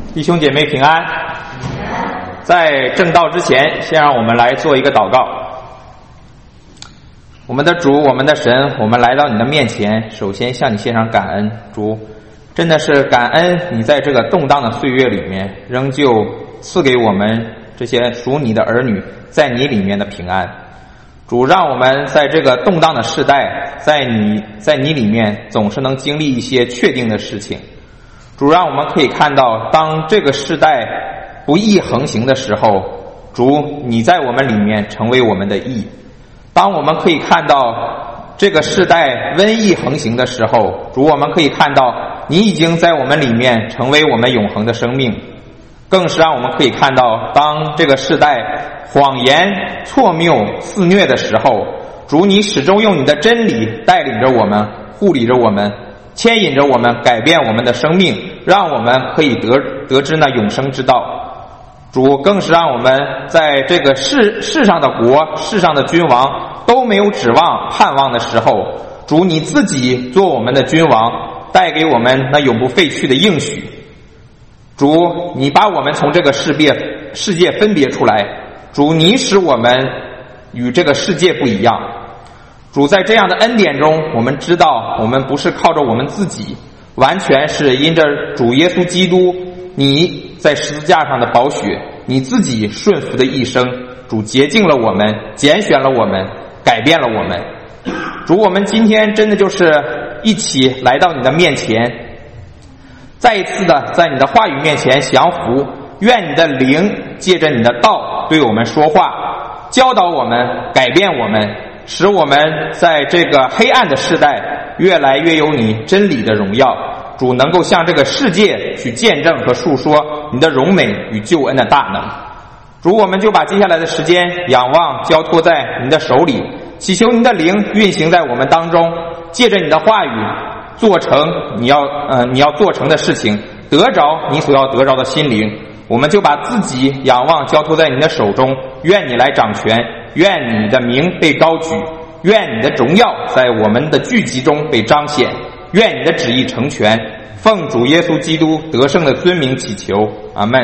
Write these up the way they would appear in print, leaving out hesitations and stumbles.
弟兄姐妹平安。在正道之前，先让我们来做一个祷告。我们的主，我们的神，我们来到你的面前，首先向你献上感恩。主，真的是感恩你在这个动荡的岁月里面，仍旧赐给我们这些属你的儿女在你里面的平安。主，让我们在这个动荡的世代，在你里面总是能经历一些确定的事情。主，让我们可以看到，当这个世代不义横行的时候，主，你在我们里面成为我们的义。当我们可以看到这个世代瘟疫横行的时候，主，我们可以看到你已经在我们里面成为我们永恒的生命。更是让我们可以看到，当这个世代谎言错谬肆虐的时候，主，你始终用你的真理带领着我们，护理着我们，牵引着我们，改变我们的生命，让我们可以得知那永生之道。主，更是让我们在这个世上的国、世上的君王都没有指望盼望的时候，主，你自己做我们的君王，带给我们那永不废去的应许。主，你把我们从这个世界分别出来，主，你使我们与这个世界不一样。主，在这样的恩典中，我们知道我们不是靠着我们自己，完全是因着主耶稣基督你在十字架上的宝血，你自己顺服的一生，主洁净了我们，拣选了我们，改变了我们。主，我们今天真的就是一起来到你的面前，再一次的在你的话语面前降服，愿你的灵借着你的道对我们说话，教导我们，改变我们，使我们在这个黑暗的世代越来越有你真理的荣耀。主，能够向这个世界去见证和述说你的荣美与救恩的大能。主，我们就把接下来的时间仰望交托在你的手里，祈求你的灵运行在我们当中，借着你的话语做成你要做成的事情，得着你所要得着的心灵。我们就把自己仰望交托在你的手中，愿你来掌权，愿你的名被高举，愿你的荣耀在我们的聚集中被彰显，愿你的旨意成全。奉主耶稣基督得胜的尊名祈求，阿们。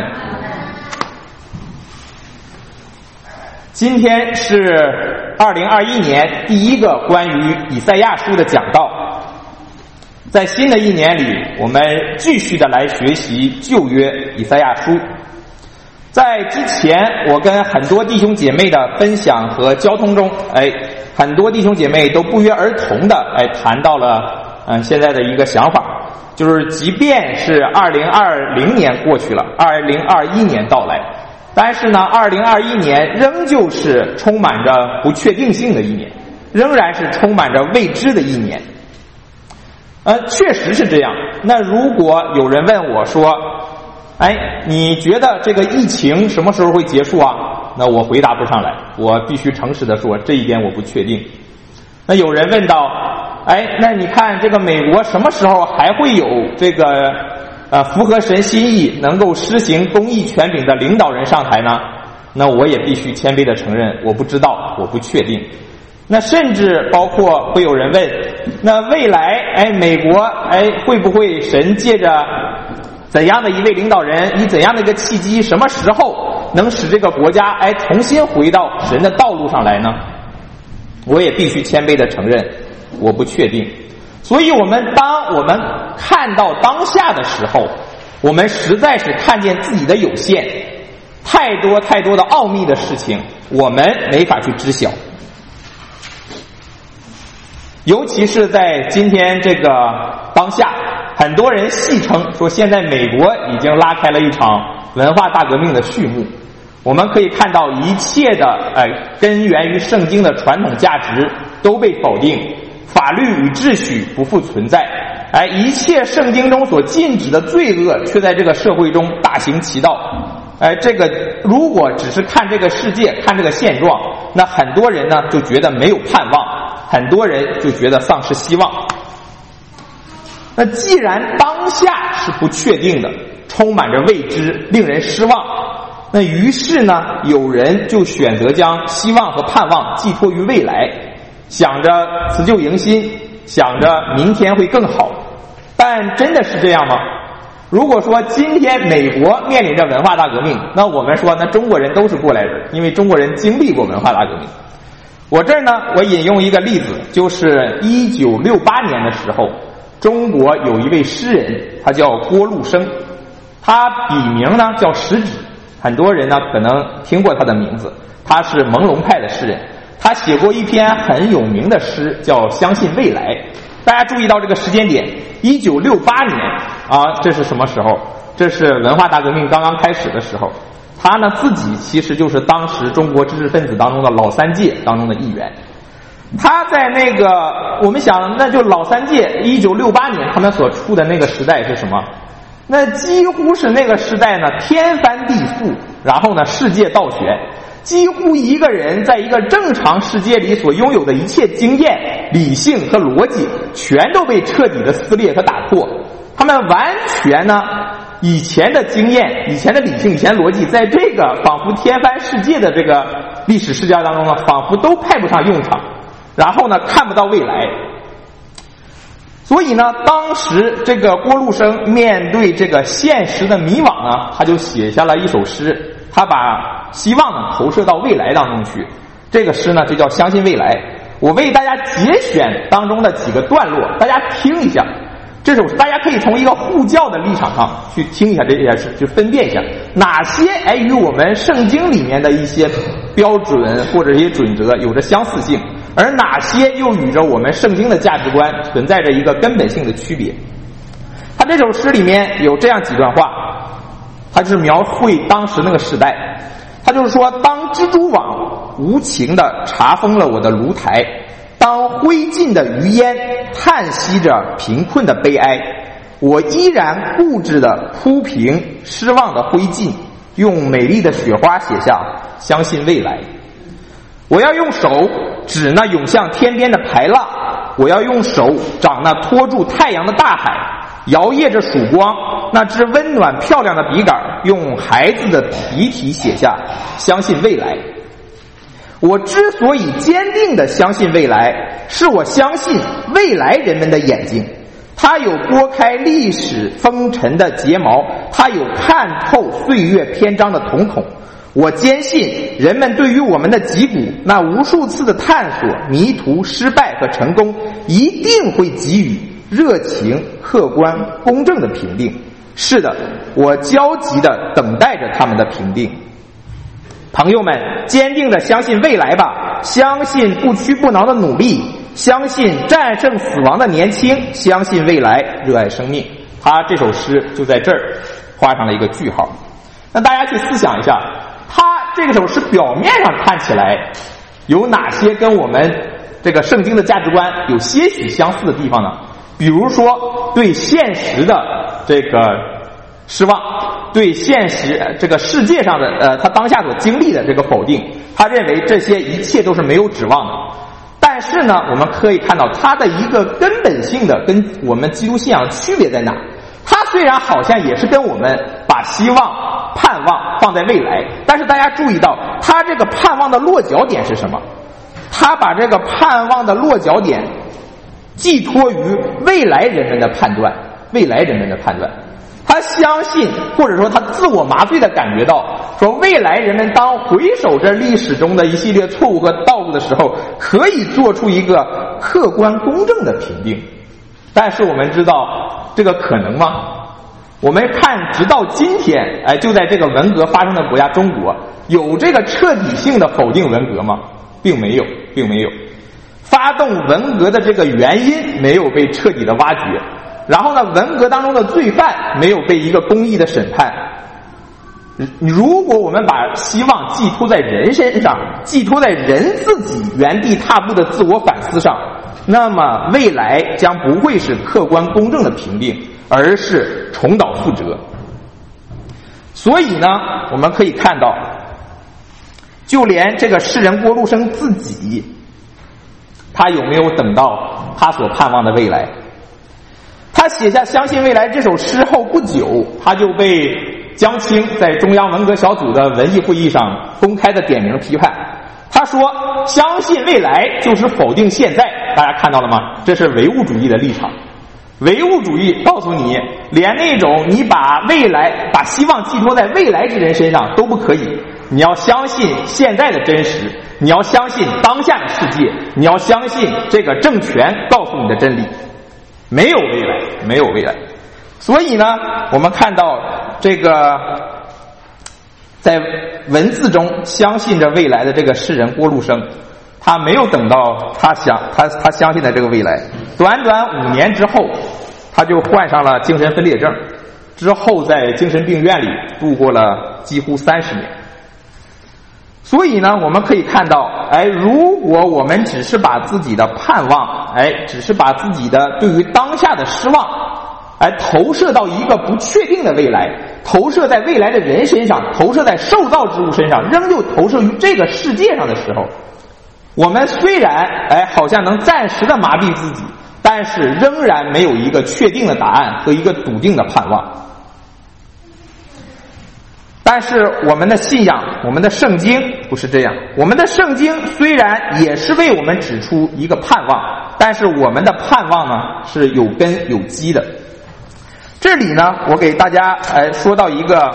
今天是2021年第一个关于以赛亚书的讲道。在新的一年里，我们继续的来学习旧约以赛亚书。在之前我跟很多弟兄姐妹的分享和交通中，很多弟兄姐妹都不约而同的谈到了现在的一个想法，就是即便是2020年过去了，2021年到来，但是呢2021年仍旧是充满着不确定性的一年，仍然是充满着未知的一年。确实是这样。那如果有人问我说，你觉得这个疫情什么时候会结束啊？那我回答不上来，我必须诚实的说，这一点我不确定。那有人问到，那你看这个美国什么时候还会有这个符合神心意能够施行公义权柄的领导人上台呢？那我也必须谦卑的承认，我不知道，我不确定。那甚至包括会有人问，那未来美国会不会神借着怎样的一位领导人，以怎样的一个契机，什么时候能使这个国家重新回到神的道路上来呢？我也必须谦卑的承认，我不确定。所以当我们看到当下的时候，我们实在是看见自己的有限，太多太多的奥秘的事情我们没法去知晓。尤其是在今天这个当下，很多人戏称说现在美国已经拉开了一场文化大革命的序幕。我们可以看到一切的根源于圣经的传统价值都被否定，法律与秩序不复存在，一切圣经中所禁止的罪恶却在这个社会中大行其道。这个如果只是看这个世界，看这个现状，那很多人呢就觉得没有盼望，很多人就觉得丧失希望。那既然当下是不确定的，充满着未知，令人失望，那于是呢有人就选择将希望和盼望寄托于未来，想着辞旧迎新，想着明天会更好。但真的是这样吗？ 如果说今天美国面临着文化大革命，那我们说那中国人都是过来人，因为中国人经历过文化大革命。我这儿呢，我引用一个例子，就是1968年的时候，中国有一位诗人，他叫郭路生，他笔名呢叫食指，很多人呢可能听过他的名字，他是朦胧派的诗人，他写过一篇很有名的诗，叫《相信未来》。大家注意到这个时间点，1968年啊，这是什么时候？这是文化大革命刚刚开始的时候。他呢自己其实就是当时中国知识分子当中的老三届当中的一员。他在那个我们想，那就老三届1968年他们所处的那个时代是什么？那几乎是那个时代呢天翻地覆，然后呢世界倒旋，几乎一个人在一个正常世界里所拥有的一切经验、理性和逻辑全都被彻底的撕裂和打破。他们完全呢以前的经验、以前的理性、以前的逻辑，在这个仿佛天翻世界的这个历史视角当中呢，仿佛都派不上用场，然后呢看不到未来。所以呢，当时这个郭路生面对这个现实的迷惘呢，他就写下了一首诗，他把希望呢投射到未来当中去。这个诗呢就叫《相信未来》。我为大家节选当中的几个段落，大家听一下。这首诗大家可以从一个护教的立场上去听一下这件事，去分辨一下哪些与我们圣经里面的一些标准或者一些准则有着相似性，而哪些又与着我们圣经的价值观存在着一个根本性的区别。他这首诗里面有这样几段话，他就是描绘当时那个时代。他就是说，当蜘蛛网无情地查封了我的炉台，当灰烬的余烟叹息着贫困的悲哀，我依然固执地铺平失望的灰烬，用美丽的雪花写下相信未来。我要用手指那涌向天边的排浪，我要用手掌那托住太阳的大海，摇曳着曙光，那只温暖漂亮的笔杆，用孩子的笔体写下相信未来。我之所以坚定地相信未来，是我相信未来人们的眼睛，它有拨开历史风尘的睫毛，它有看透岁月篇章的瞳孔。我坚信人们对于我们的脊骨那无数次的探索、迷途、失败和成功，一定会给予热情、客观、公正的评定。是的，我焦急地等待着他们的评定。朋友们，坚定地相信未来吧，相信不屈不挠的努力，相信战胜死亡的年轻，相信未来，热爱生命。他这首诗就在这儿画上了一个句号。那大家去思想一下，他这首诗表面上看起来有哪些跟我们这个圣经的价值观有些许相似的地方呢？比如说对现实的这个失望，对现实这个世界上的他当下所经历的这个否定，他认为这些一切都是没有指望的。但是呢，我们可以看到他的一个根本性的跟我们基督信仰的区别在哪？他虽然好像也是跟我们把希望、盼望放在未来，但是大家注意到他这个盼望的落脚点是什么？他把这个盼望的落脚点寄托于未来人们的判断，未来人们的判断。他相信，或者说他自我麻醉的感觉到，说未来人们当回首这历史中的一系列错误和道路的时候，可以做出一个客观公正的评定。但是我们知道这个可能吗？我们看直到今天，就在这个文革发生的国家中国，有这个彻底性的否定文革吗？并没有，并没有。发动文革的这个原因没有被彻底的挖掘，然后呢，文革当中的罪犯没有被一个公义的审判。如果我们把希望寄托在人身上，寄托在人自己原地踏步的自我反思上，那么未来将不会是客观公正的评定，而是重蹈覆辙。所以呢，我们可以看到，就连这个诗人郭路生自己，他有没有等到他所盼望的未来？他写下《相信未来》这首诗后不久，他就被江青在中央文革小组的文艺会议上公开的点名批判。他说，相信未来就是否定现在。大家看到了吗？这是唯物主义的立场。唯物主义告诉你， 连那种你把希望寄托在未来之人身上都不可以。你要相信现在的真实，你要相信当下的世界，你要相信这个政权告诉你的真理。没有未来，没有未来。所以呢，我们看到这个在文字中相信着未来的这个诗人郭路生，他没有等到他相信的这个未来，短短5年之后，他就患上了精神分裂症，之后在精神病院里度过了几乎30年。所以呢，我们可以看到，如果我们只是把自己的盼望，只是把自己的对于当下的失望，投射到一个不确定的未来，投射在未来的人身上，投射在受造之物身上，仍旧投射于这个世界上的时候，我们虽然好像能暂时的麻痹自己，但是仍然没有一个确定的答案和一个笃定的盼望。但是我们的信仰，我们的圣经不是这样。我们的圣经虽然也是为我们指出一个盼望，但是我们的盼望呢是有根有基的。这里呢，我给大家说到一个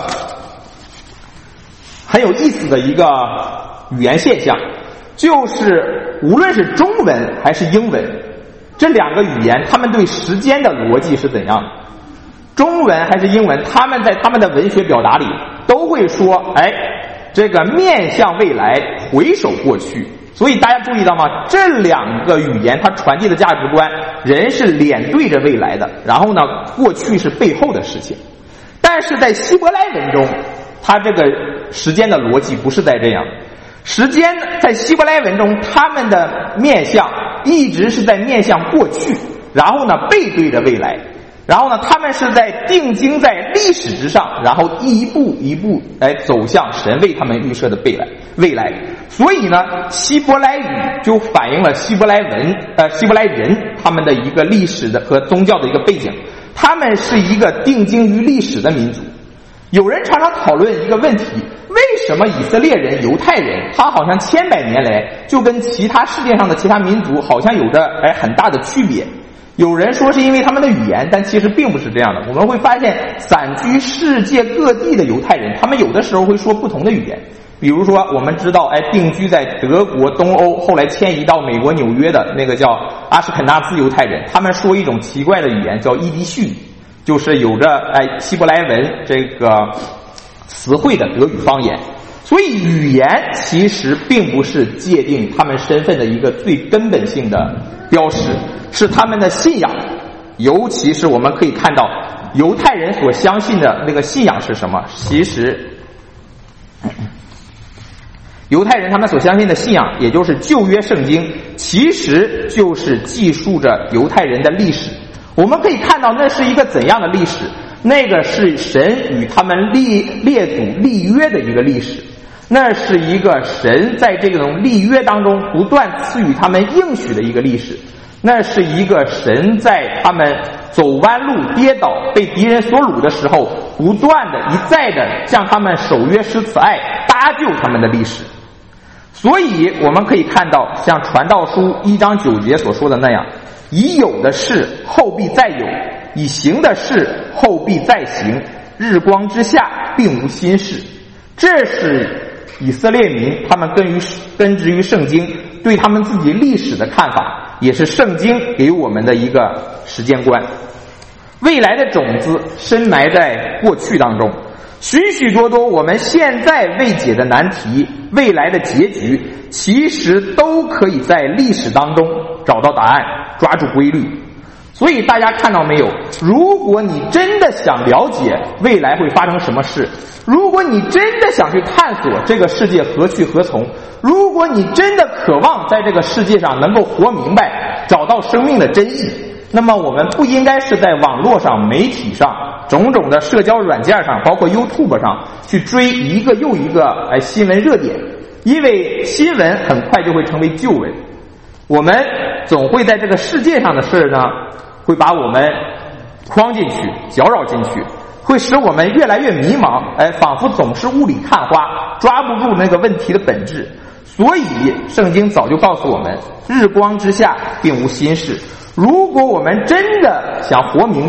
很有意思的一个语言现象，就是无论是中文还是英文，这两个语言他们对时间的逻辑是怎样的？中文还是英文，他们在他们的文学表达里都会说，这个面向未来，回首过去。所以大家注意到吗？这两个语言它传递的价值观，人是脸对着未来的，然后呢，过去是背后的事情。但是在希伯来文中，它这个时间的逻辑不是在这样。时间在希伯来文中，他们的面向一直是在面向过去，然后呢，背对着未来。然后呢，他们是在定睛在历史之上，然后一步一步来走向神为他们预设的未来。所以呢，希伯来语就反映了希伯来人他们的一个历史的和宗教的一个背景，他们是一个定睛于历史的民族。有人常常讨论一个问题，为什么以色列人、犹太人他好像千百年来就跟其他世界上的其他民族好像有着很大的区别？有人说是因为他们的语言，但其实并不是这样的。我们会发现散居世界各地的犹太人，他们有的时候会说不同的语言。比如说我们知道定居在德国东欧，后来迁移到美国纽约的那个叫阿什肯纳兹犹太人，他们说一种奇怪的语言叫伊迪叙语，就是有着希伯来文这个词汇的德语方言。所以语言其实并不是界定他们身份的一个最根本性的标识，是他们的信仰。尤其是我们可以看到犹太人所相信的那个信仰是什么，其实犹太人他们所相信的信仰，也就是旧约圣经，其实就是记述着犹太人的历史。我们可以看到那是一个怎样的历史，那个是神与他们列祖立约的一个历史，那是一个神在这种立约当中不断赐予他们应许的一个历史，那是一个神在他们走弯路跌倒被敌人所掳的时候，不断的一再的向他们守约施慈爱搭救他们的历史。所以我们可以看到像传道书1章9节所说的那样，已有的事后必再有，已行的事后必再行，日光之下并无新事。这是以色列民他们根植于圣经对他们自己历史的看法，也是圣经给我们的一个时间观。未来的种子深埋在过去当中，许许多多我们现在未解的难题，未来的结局，其实都可以在历史当中找到答案，抓住规律。所以大家看到没有，如果你真的想了解未来会发生什么事，如果你真的想去探索这个世界何去何从，如果你真的渴望在这个世界上能够活明白，找到生命的真意，那么我们不应该是在网络上、媒体上、种种的社交软件上，包括 YouTube 上去追一个又一个新闻热点，因为新闻很快就会成为旧闻。我们总会在这个世界上的事呢，会把我们框进去、搅扰进去，会使我们越来越迷茫，仿佛总是雾里看花，抓不住那个问题的本质。所以圣经早就告诉我们，日光之下并无新事。如果我们真的想活明白，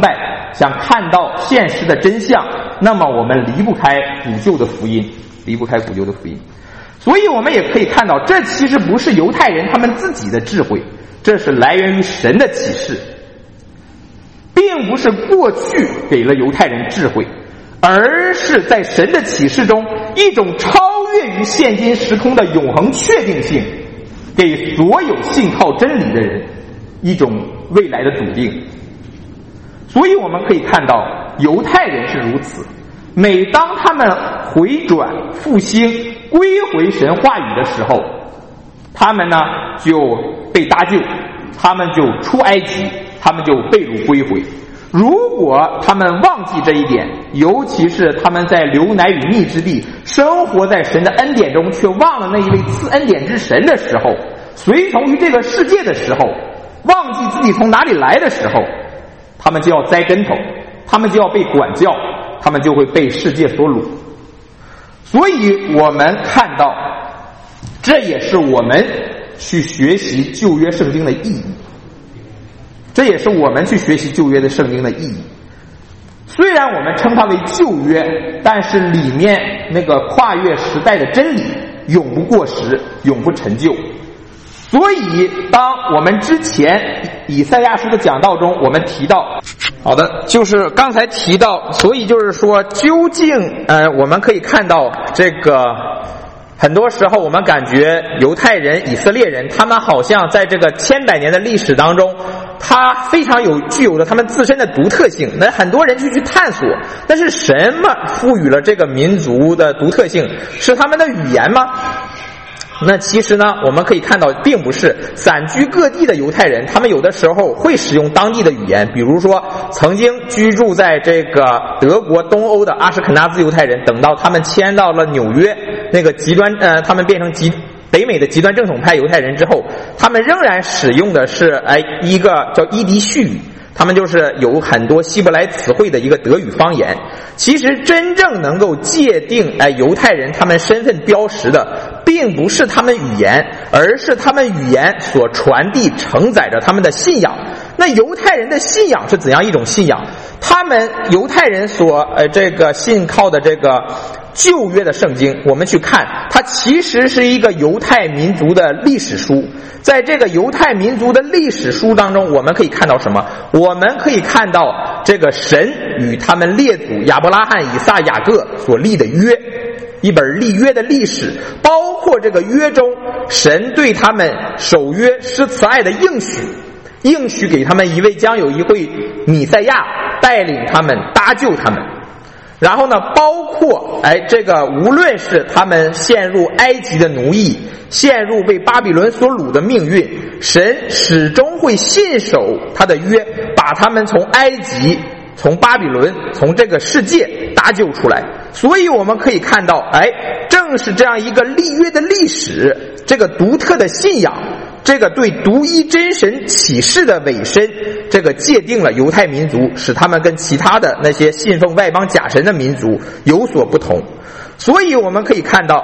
想看到现实的真相，那么我们离不开古旧的福音，离不开古旧的福音。所以我们也可以看到，这其实不是犹太人他们自己的智慧，这是来源于神的启示，并不是过去给了犹太人智慧，而是在神的启示中一种超越于现今时空的永恒确定性，给所有信靠真理的人一种未来的笃定。所以我们可以看到犹太人是如此，每当他们回转复兴归回神话语的时候，他们呢就被搭救，他们就出埃及，他们就被掳归回。如果他们忘记这一点，尤其是他们在流奶与蜜之地生活在神的恩典中，却忘了那一位赐恩典之神的时候，随从于这个世界的时候，忘记自己从哪里来的时候，他们就要栽跟头，他们就要被管教，他们就会被世界所掳。所以我们看到，这也是我们去学习旧约圣经的意义，这也是我们去学习旧约的圣经的意义。虽然我们称它为旧约，但是里面那个跨越时代的真理永不过时，永不陈旧。所以当我们之前以赛亚书的讲道中我们提到，好的，就是刚才提到，所以就是说究竟我们可以看到这个很多时候我们感觉犹太人以色列人他们好像在这个千百年的历史当中，他非常具有着他们自身的独特性，那很多人就去探索，但是什么赋予了这个民族的独特性？是他们的语言吗？那其实呢，我们可以看到并不是。散居各地的犹太人，他们有的时候会使用当地的语言，比如说曾经居住在这个德国东欧的阿什肯纳兹犹太人，等到他们迁到了纽约那个极端他们变成北美的极端正统派犹太人之后，他们仍然使用的是一个叫伊迪叙语，他们就是有很多希伯来词汇的一个德语方言。其实真正能够界定犹太人他们身份标识的，并不是他们语言，而是他们语言所传递承载着他们的信仰。那犹太人的信仰是怎样一种信仰？他们犹太人所这个信靠的这个旧约的圣经，我们去看，它其实是一个犹太民族的历史书。在这个犹太民族的历史书当中，我们可以看到什么？我们可以看到这个神与他们列祖亚伯拉罕、以撒、雅各所立的约，一本立约的历史，包括这个约中神对他们守约施慈爱的应许给他们一位将有一位弥赛亚带领他们搭救他们。然后呢，包括这个无论是他们陷入埃及的奴役，陷入被巴比伦所掳的命运，神始终会信守他的约，把他们从埃及、从巴比伦、从这个世界搭救出来。所以我们可以看到，正是这样一个立约的历史，这个独特的信仰，这个对独一真神启示的委身，这个界定了犹太民族，使他们跟其他的那些信奉外邦假神的民族有所不同。所以我们可以看到，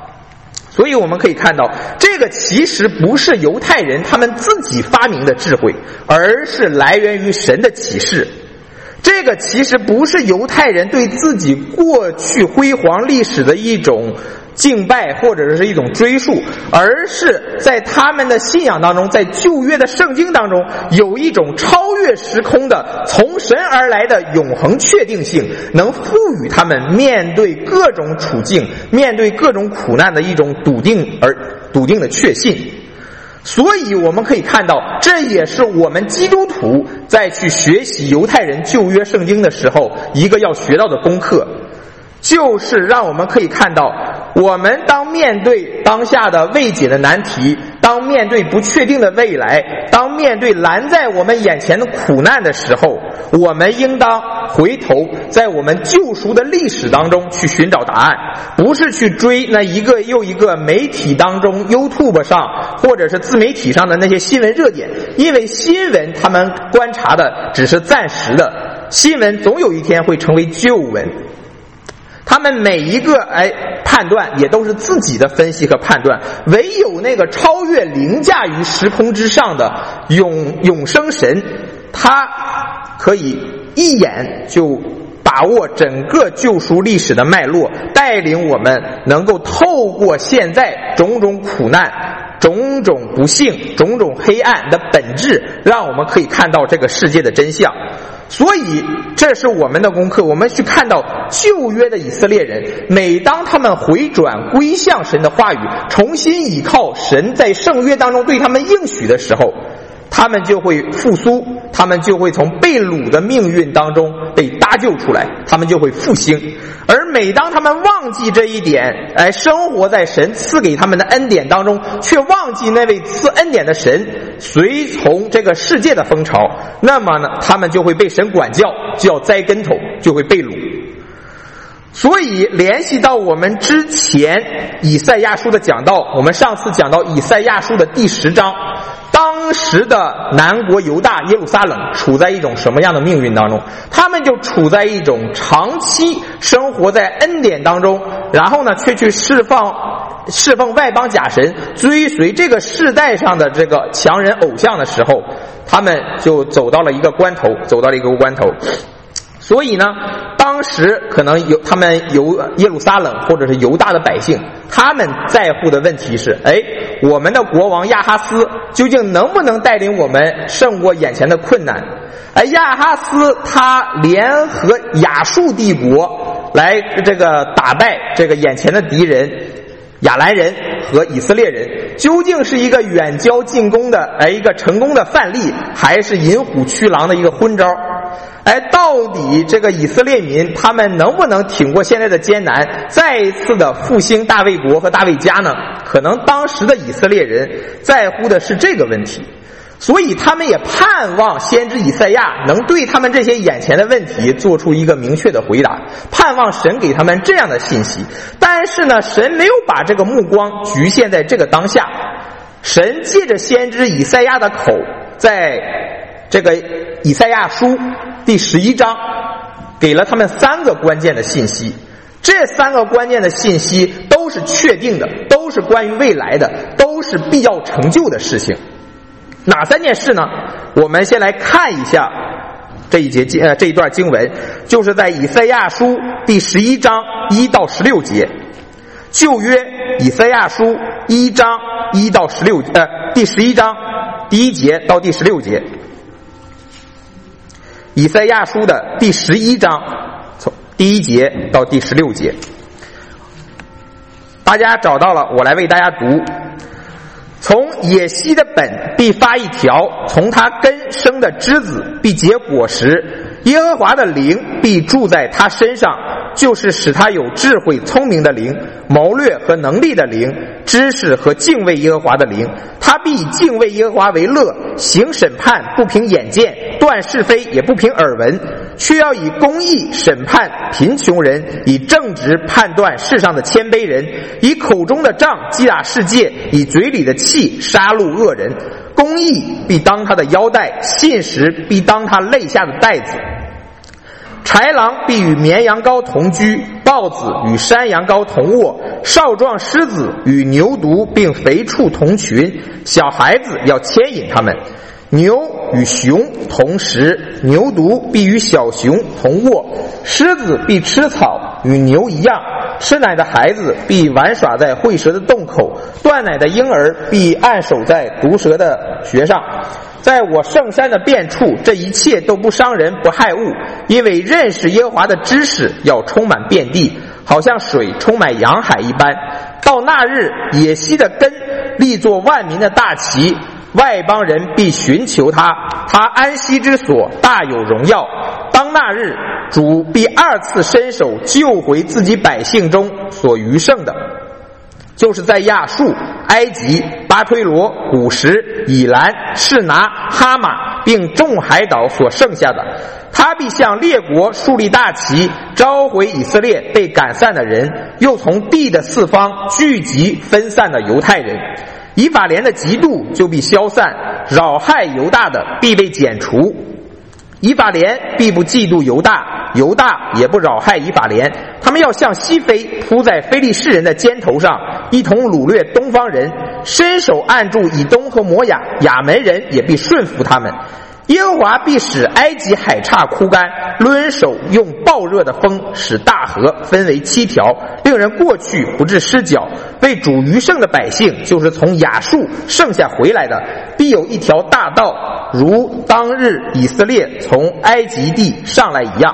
这个其实不是犹太人他们自己发明的智慧，而是来源于神的启示。这个其实不是犹太人对自己过去辉煌历史的一种敬拜或者是一种追溯，而是在他们的信仰当中，在旧约的圣经当中，有一种超越时空的从神而来的永恒确定性，能赋予他们面对各种处境、面对各种苦难的一种笃定的确信。所以我们可以看到，这也是我们基督徒在去学习犹太人旧约圣经的时候一个要学到的功课，就是让我们可以看到，我们当面对当下的未解的难题，当面对不确定的未来，当面对拦在我们眼前的苦难的时候，我们应当回头在我们救赎的历史当中去寻找答案，不是去追那一个又一个媒体当中 YouTube 上或者是自媒体上的那些新闻热点，因为新闻他们观察的只是暂时的，新闻总有一天会成为旧闻。他们每一个判断也都是自己的分析和判断，唯有那个超越凌驾于时空之上的永生神，他可以一眼就把握整个救赎历史的脉络，带领我们能够透过现在种种苦难、种种不幸、种种黑暗的本质，让我们可以看到这个世界的真相。所以这是我们的功课，我们去看到旧约的以色列人，每当他们回转归向神的话语，重新倚靠神在圣约当中对他们应许的时候，他们就会复苏，他们就会从被掳的命运当中被搭救出来，他们就会复兴。而每当他们忘记这一点，生活在神赐给他们的恩典当中，却忘记那位赐恩典的神，随从这个世界的风潮，那么呢，他们就会被神管教，就要栽跟头，就会被掳。所以联系到我们之前以赛亚书的讲道，我们上次讲到以赛亚书的第10章，当时的南国犹大耶路撒冷处在一种什么样的命运当中？他们就处在一种长期生活在恩典当中，然后呢却去侍奉外邦假神，追随这个世代上的这个强人偶像的时候，他们就走到了一个关头。所以呢，当时可能他们耶路撒冷或者是犹大的百姓，他们在乎的问题是，我们的国王亚哈斯究竟能不能带领我们胜过眼前的困难？亚哈斯他联合亚述帝国来这个打败这个眼前的敌人亚兰人和以色列人，究竟是一个远交近攻的一个成功的范例，还是引虎驱狼的一个昏招？到底这个以色列民他们能不能挺过现在的艰难，再一次的复兴大卫国和大卫家呢？可能当时的以色列人在乎的是这个问题，所以他们也盼望先知以赛亚能对他们这些眼前的问题做出一个明确的回答，盼望神给他们这样的信息。但是呢，神没有把这个目光局限在这个当下，神借着先知以赛亚的口，在这个以赛亚书第11章给了他们3个关键的信息。这3个关键的信息都是确定的，都是关于未来的，都是必要成就的事情。哪3件事呢？我们先来看一下这一段经文，就是在以赛亚书第11章1到16节。旧约以赛亚书1章1到16第11章第1节到第16节。以赛亚书的第11章从第1节到第16节。大家找到了，我来为大家读。从野溪的本必发一条，从他根生的枝子必结果实。耶和华的灵必住在他身上，就是使他有智慧聪明的灵，谋略和能力的灵，知识和敬畏耶和华的灵。他必敬畏耶和华为乐，行审判不凭眼见，断是非也不凭耳闻，却要以公义审判贫穷人，以正直判断世上的谦卑人，以口中的杖击打世界，以嘴里的气杀戮恶人。公义必当他的腰带，信实必当他肋下的带子。豺狼必与绵羊羔同居，豹子与山羊羔同卧，少壮狮子与牛犊并肥畜同群，小孩子要牵引他们。牛与熊同食，牛犊必与小熊同卧，狮子必吃草，与牛一样。吃奶的孩子必玩耍在会蛇的洞口，断奶的婴儿必按守在毒蛇的穴上。在我圣山的遍处，这一切都不伤人不害物，因为认识耶和华的知识要充满遍地，好像水充满洋海一般。到那日，野溪的根立作万民的大旗，外邦人必寻求他，他安息之所大有荣耀。当那日，主必2次伸手救回自己百姓中所余剩的，就是在亚述、埃及、巴推罗、古时、以兰、示拿、哈马并众海岛所剩下的。他必向列国树立大旗，召回以色列被赶散的人，又从地的4方聚集分散的犹太人。以法莲的嫉妒就必消散，扰害犹大的必被剪除。以法莲必不嫉妒犹大，犹大也不扰害以法莲。他们要向西飞，扑在非利士人的肩头上，一同掳掠东方人，伸手按住以东和摩亚，亚门人也必顺服他们。 耶和华必使埃及海岔枯干，抡手用暴热的风使大河分为7条，令人过去不致失脚。为主余剩的百姓，就是从亚述剩下回来的，必有一条大道，如当日以色列从埃及地上来一样。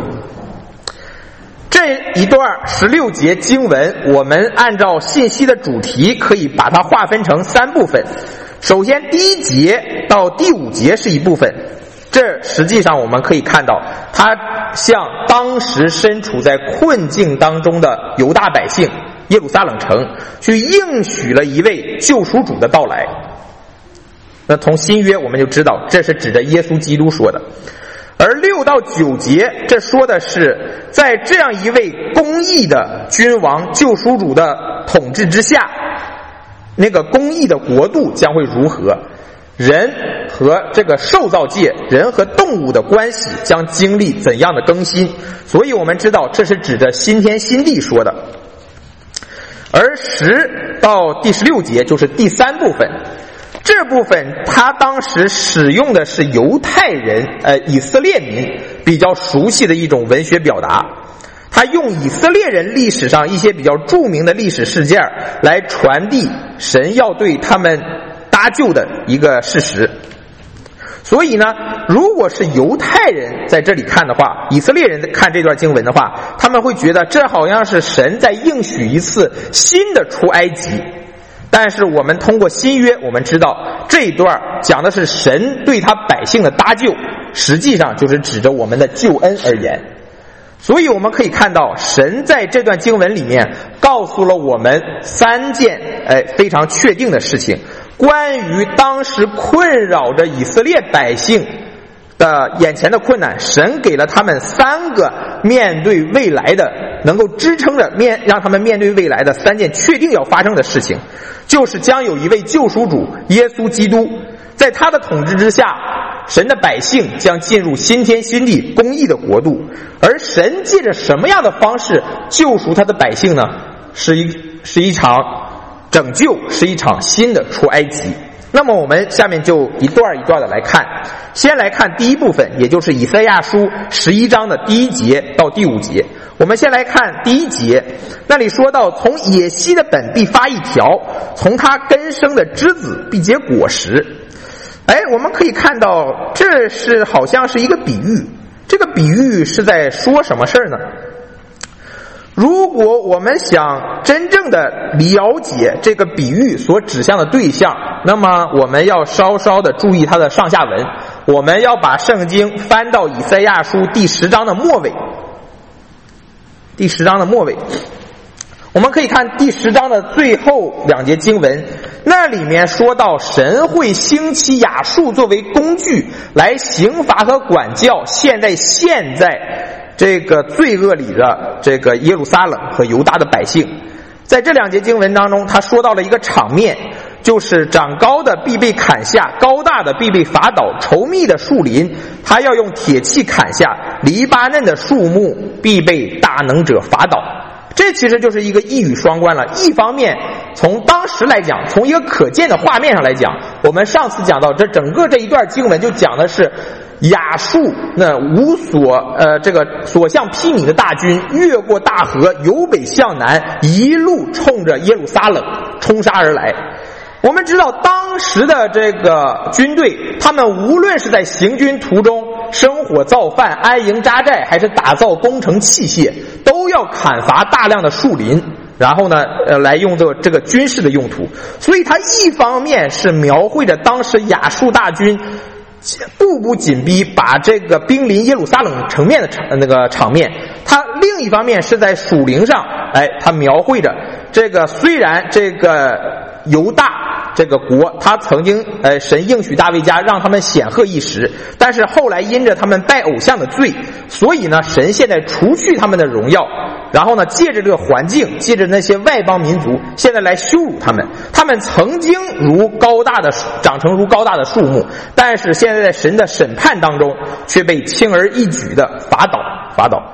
这一段16节经文，我们按照信息的主题可以把它划分成3部分。首先第1节到第5节是一部分，这实际上我们可以看到，它向当时身处在困境当中的犹大百姓耶路撒冷城去应许了一位救赎主的到来。那从新约我们就知道，这是指着耶稣基督说的。而6到9节，这说的是在这样一位公义的君王救赎主的统治之下，那个公义的国度将会如何，人和这个受造界，人和动物的关系将经历怎样的更新。所以我们知道这是指着新天新地说的。而10到第16节就是第3部分，这部分他当时使用的是犹太人以色列民比较熟悉的一种文学表达，他用以色列人历史上一些比较著名的历史事件来传递神要对他们搭救的一个事实。所以呢，如果是犹太人在这里看的话，以色列人看这段经文的话，他们会觉得这好像是神在应许一次新的出埃及。但是我们通过新约，我们知道这一段讲的是神对他百姓的搭救，实际上就是指着我们的救恩而言。所以我们可以看到，神在这段经文里面告诉了我们3件非常确定的事情，关于当时困扰着以色列百姓的眼前的困难，神给了他们3个面对未来的，能够支撑着让他们面对未来的3件确定要发生的事情，就是将有一位救赎主耶稣基督，在他的统治之下，神的百姓将进入新天新地公义的国度。而神借着什么样的方式救赎他的百姓呢？是一场拯救，是一场新的出埃及。那么我们下面就一段一段的来看，先来看第1部分，也就是以赛亚书11章的第1节到第5节。我们先来看第1节，那里说到，从野溪的本必发一条，从它根生的枝子必结果实。我们可以看到，这是好像是一个比喻。这个比喻是在说什么事呢？如果我们想真正的了解这个比喻所指向的对象，那么我们要稍稍的注意它的上下文。我们要把圣经翻到以赛亚书第10章的末尾。第10章的末尾，我们可以看第10章的最后2节经文，那里面说到神会兴起亚述作为工具来刑罚和管教现在这个罪恶里的这个耶路撒冷和犹大的百姓。在这2节经文当中，他说到了一个场面，就是长高的必被砍下，高大的必被伐倒，稠密的树林他要用铁器砍下，黎巴嫩的树木必被大能者伐倒。这其实就是一个一语双关了。一方面从当时来讲，从一个可见的画面上来讲，我们上次讲到整个这一段经文就讲的是亚述那所向披靡的大军越过大河，由北向南，一路冲着耶路撒冷冲杀而来。我们知道当时的这个军队，他们无论是在行军途中生火造饭、安营扎寨，还是打造工程器械，都要砍伐大量的树林，然后呢来用作这个军事的用途。所以它一方面是描绘着当时亚述大军步步紧逼，把这个兵临耶路撒冷城面的场面，它另一方面是在属灵上，它描绘着这个虽然这个犹大这个国，他曾经神应许大卫家让他们显赫一时，但是后来因着他们拜偶像的罪，所以呢神现在除去他们的荣耀，然后呢借着这个环境，借着那些外邦民族，现在来羞辱他们。他们曾经长成如高大的树木，但是现在在神的审判当中却被轻而易举的伐倒。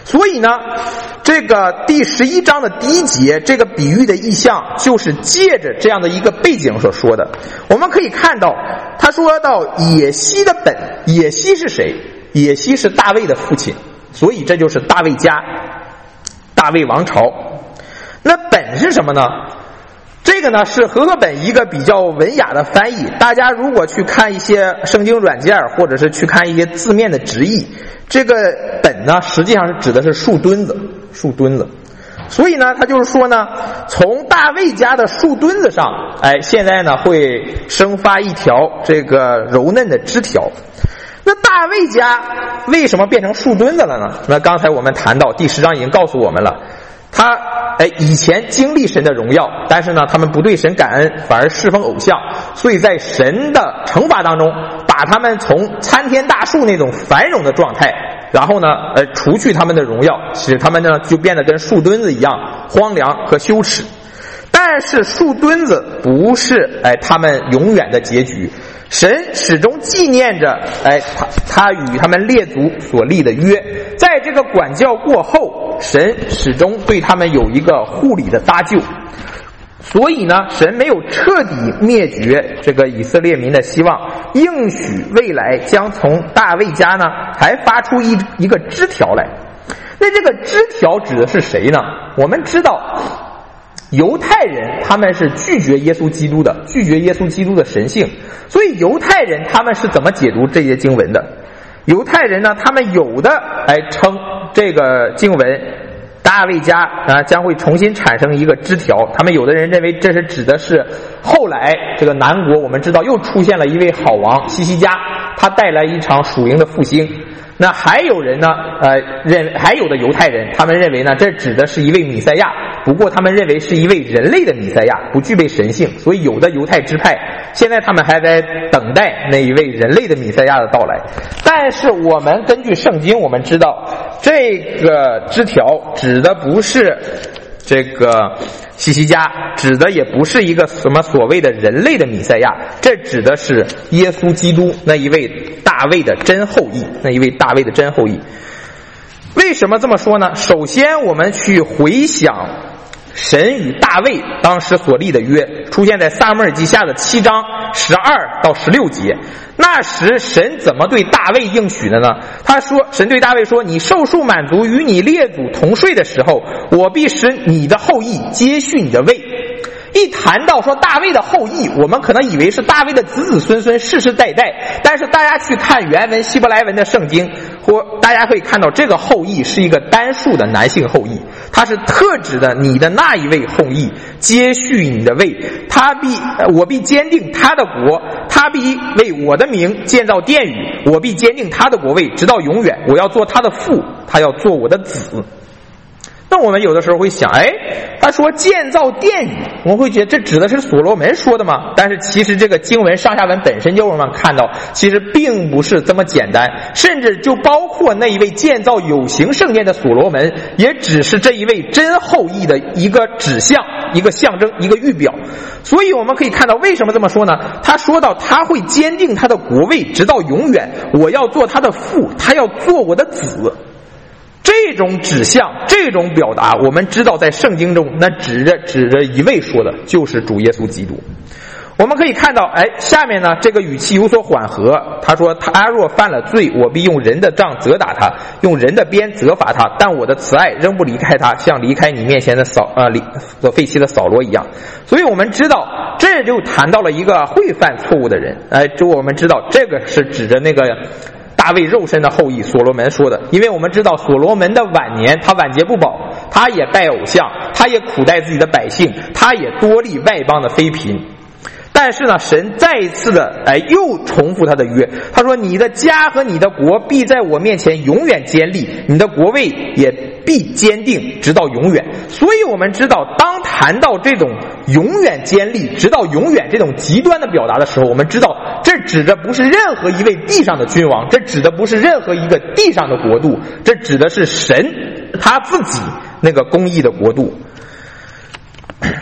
所以呢，这个第11章的第1节，这个比喻的意象就是借着这样的一个背景所说的。我们可以看到，他说到野西的本，野西是谁？野西是大卫的父亲，所以这就是大卫家，大卫王朝。那本是什么呢？这个呢是和合本一个比较文雅的翻译，大家如果去看一些圣经软件，或者是去看一些字面的直译，这个本呢实际上是指的是树墩子，树墩子。所以呢他就是说呢，从大卫家的树墩子上，现在呢会生发一条这个柔嫩的枝条。那大卫家为什么变成树墩子了呢？那刚才我们谈到第10章已经告诉我们了，他以前经历神的荣耀，但是呢他们不对神感恩，反而侍奉偶像，所以在神的惩罚当中把他们从参天大树那种繁荣的状态，然后呢除去他们的荣耀，使他们呢就变得跟树墩子一样荒凉和羞耻。但是树墩子不是他们永远的结局，神始终纪念着他与他们列祖所立的约，在这个管教过后，神始终对他们有一个护理的搭救。所以呢神没有彻底灭绝这个以色列民的希望，应许未来将从大卫家呢还发出一个枝条来。那这个枝条指的是谁呢？我们知道犹太人他们是拒绝耶稣基督的，拒绝耶稣基督的神性，所以犹太人他们是怎么解读这些经文的？犹太人呢，他们有的称这个经文大卫家将会重新产生一个枝条，他们有的人认为这是指的是后来这个南国我们知道又出现了一位好王西西家，他带来一场属灵的复兴。那还有人呢还有的犹太人他们认为呢这指的是一位弥赛亚，不过他们认为是一位人类的弥赛亚，不具备神性，所以有的犹太支派现在他们还在等待那一位人类的弥赛亚的到来。但是我们根据圣经我们知道这个枝条指的不是这个西西家，指的也不是一个什么所谓的人类的弥赛亚，这指的是耶稣基督那一位大卫的真后裔，那一位大卫的真后裔。为什么这么说呢？首先我们去回想神与大卫当时所立的约，出现在撒母耳记下的7章12到16节。那时神怎么对大卫应许的呢？他说，神对大卫说，你寿数满足与你列祖同睡的时候，我必使你的后裔接续你的位。一谈到说大卫的后裔，我们可能以为是大卫的子子孙孙世世代代，但是大家去看原文希伯来文的圣经，或大家可以看到这个后裔是一个单数的男性后裔，它是特指的你的那一位后裔接续你的位，我必坚定他的国，他必为我的名建造殿宇，我必坚定他的国位直到永远，我要做他的父，他要做我的子。那我们有的时候会想，他说建造殿宇，我们会觉得这指的是所罗门说的吗？但是其实这个经文上下文本身就我们看到其实并不是这么简单，甚至就包括那一位建造有形圣殿的所罗门也只是这一位真后裔的一个指向，一个象征，一个预表。所以我们可以看到为什么这么说呢？他说到他会坚定他的国位直到永远，我要做他的父，他要做我的子。这种指向，这种表达，我们知道在圣经中那指着一位说的就是主耶稣基督。我们可以看到下面呢这个语气有所缓和，他说他若犯了罪，我必用人的杖责打他，用人的鞭责罚他，但我的慈爱仍不离开他，像离开你面前的所废弃的扫罗一样。所以我们知道这就谈到了一个会犯错误的人，就我们知道这个是指着那个大卫肉身的后裔所罗门说的。因为我们知道所罗门的晚年他晚节不保，他也拜偶像，他也苦待自己的百姓，他也多立外邦的妃嫔。但是呢神再一次的又重复他的约，他说你的家和你的国必在我面前永远坚立，你的国位也必坚定直到永远。所以我们知道当谈到这种永远坚立直到永远这种极端的表达的时候，我们知道这指的不是任何一位地上的君王，这指的不是任何一个地上的国度，这指的是神他自己那个公义的国度。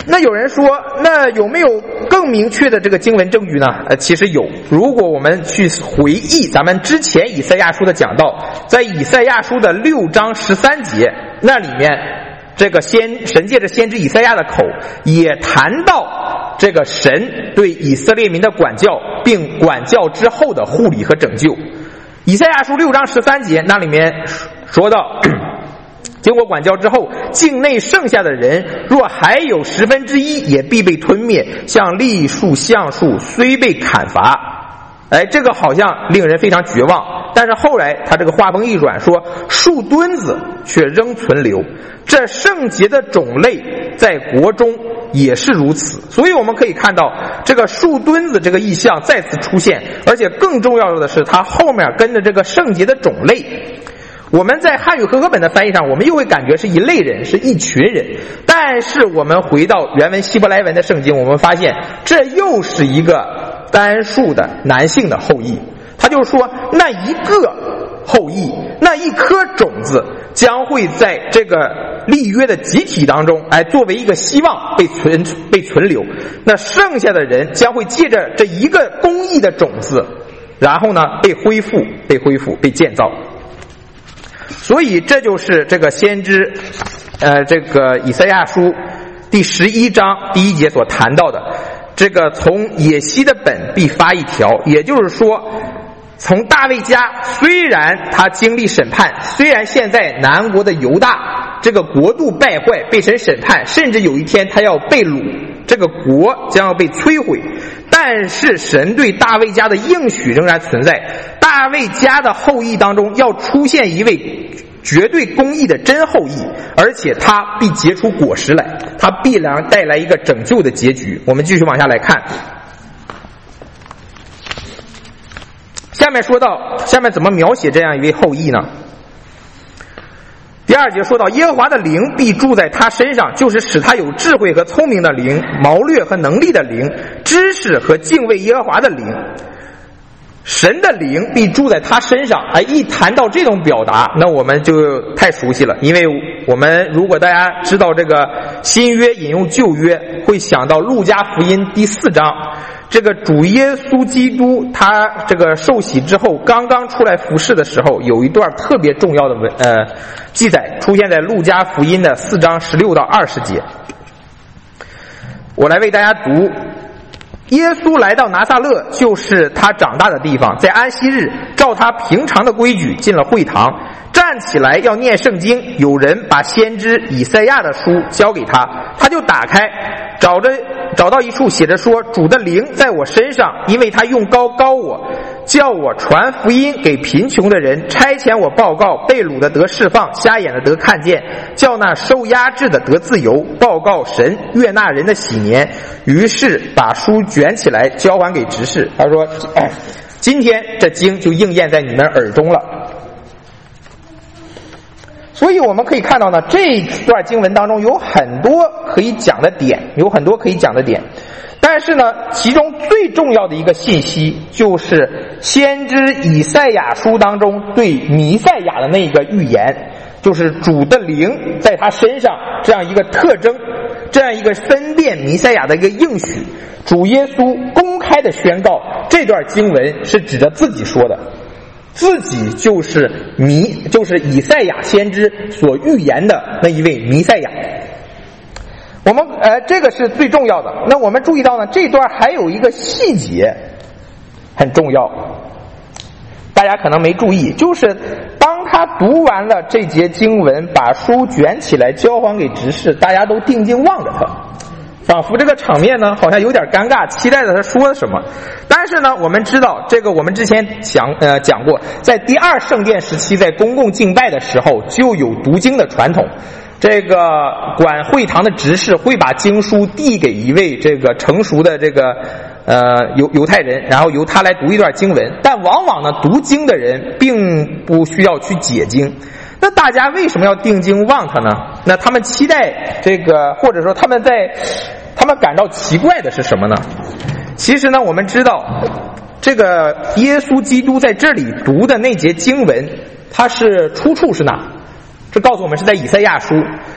那有人说，那有没有更明确的这个经文证据呢？其实有。如果我们去回忆咱们之前以赛亚书的讲道，在以赛亚书的6章13节，那里面这个神借着先知以赛亚的口也谈到这个神对以色列民的管教，并管教之后的护理和拯救。以赛亚书6章13节那里面说到，经过管教之后，境内剩下的人若还有1/10，也必被吞灭，像栗树橡树虽被砍伐。这个好像令人非常绝望。但是后来他这个话锋一转，说树墩子却仍存留，这圣洁的种类在国中也是如此。所以我们可以看到这个树墩子这个意象再次出现，而且更重要的是它后面跟着这个圣洁的种类。我们在汉语和合本的翻译上，我们又会感觉是一类人，是一群人。但是我们回到原文希伯来文的圣经，我们发现这又是一个单数的男性的后裔。他就是说，那一个后裔，那一颗种子将会在这个立约的集体当中，作为一个希望被存留。那剩下的人将会借着这一个公义的种子，然后呢被恢复、被建造。所以这就是这个先知这个以赛亚书第11章第1节所谈到的，这个从野西的本必发一条，也就是说从大卫家，虽然他经历审判，虽然现在南国的犹大这个国度败坏，被神审判，甚至有一天他要被掳，这个国将要被摧毁，但是神对大卫家的应许仍然存在。大卫家的后裔当中要出现一位绝对公义的真后裔，而且他必结出果实来，他必然带来一个拯救的结局。我们继续往下来看，下面怎么描写这样一位后裔呢？第2节说到，耶和华的灵必住在他身上，就是使他有智慧和聪明的灵，谋略和能力的灵，知识和敬畏耶和华的灵。神的灵必住在他身上。一谈到这种表达，那我们就太熟悉了，因为我们如果大家知道这个新约引用旧约，会想到路加福音第4章，这个主耶稣基督他这个受洗之后刚刚出来服侍的时候，有一段特别重要的记载，出现在路加福音的4章16到20节。我来为大家读。耶稣来到拿撒勒，就是他长大的地方，在安息日照他平常的规矩进了会堂，站起来要念圣经。有人把先知以赛亚的书交给他，他就打开，找到一处写着说，主的灵在我身上，因为他用膏膏我，叫我传福音给贫穷的人，差遣我报告被掳的得释放，瞎眼的得看见，叫那受压制的得自由，报告神悦纳人的喜年。于是把书卷起来交还给执事。他说，今天这经就应验在你们耳中了。所以我们可以看到呢，这段经文当中有很多可以讲的点，但是呢，其中最重要的一个信息就是先知以赛亚书当中对弥赛亚的那个预言，就是主的灵在他身上这样一个特征，这样一个分辨弥赛亚的一个应许。主耶稣公开的宣告，这段经文是指着自己说的，自己就是以赛亚先知所预言的那一位弥赛亚。我们这个是最重要的。那我们注意到呢，这段还有一个细节很重要，大家可能没注意，就是当他读完了这节经文，把书卷起来交还给执事，大家都定睛望着他，仿佛这个场面呢好像有点尴尬，期待着他说什么。但是呢，我们知道这个，我们之前讲过，在第2圣殿时期，在公共敬拜的时候就有读经的传统。这个管会堂的执事会把经书递给一位这个成熟的这个犹太人，然后由他来读一段经文。但往往呢，读经的人并不需要去解经。那大家为什么要定睛望他呢？那他们期待这个，或者说他们感到奇怪的是什么呢？其实呢，我们知道这个耶稣基督在这里读的那节经文，它是出处是哪？这告诉我们是在以赛亚书。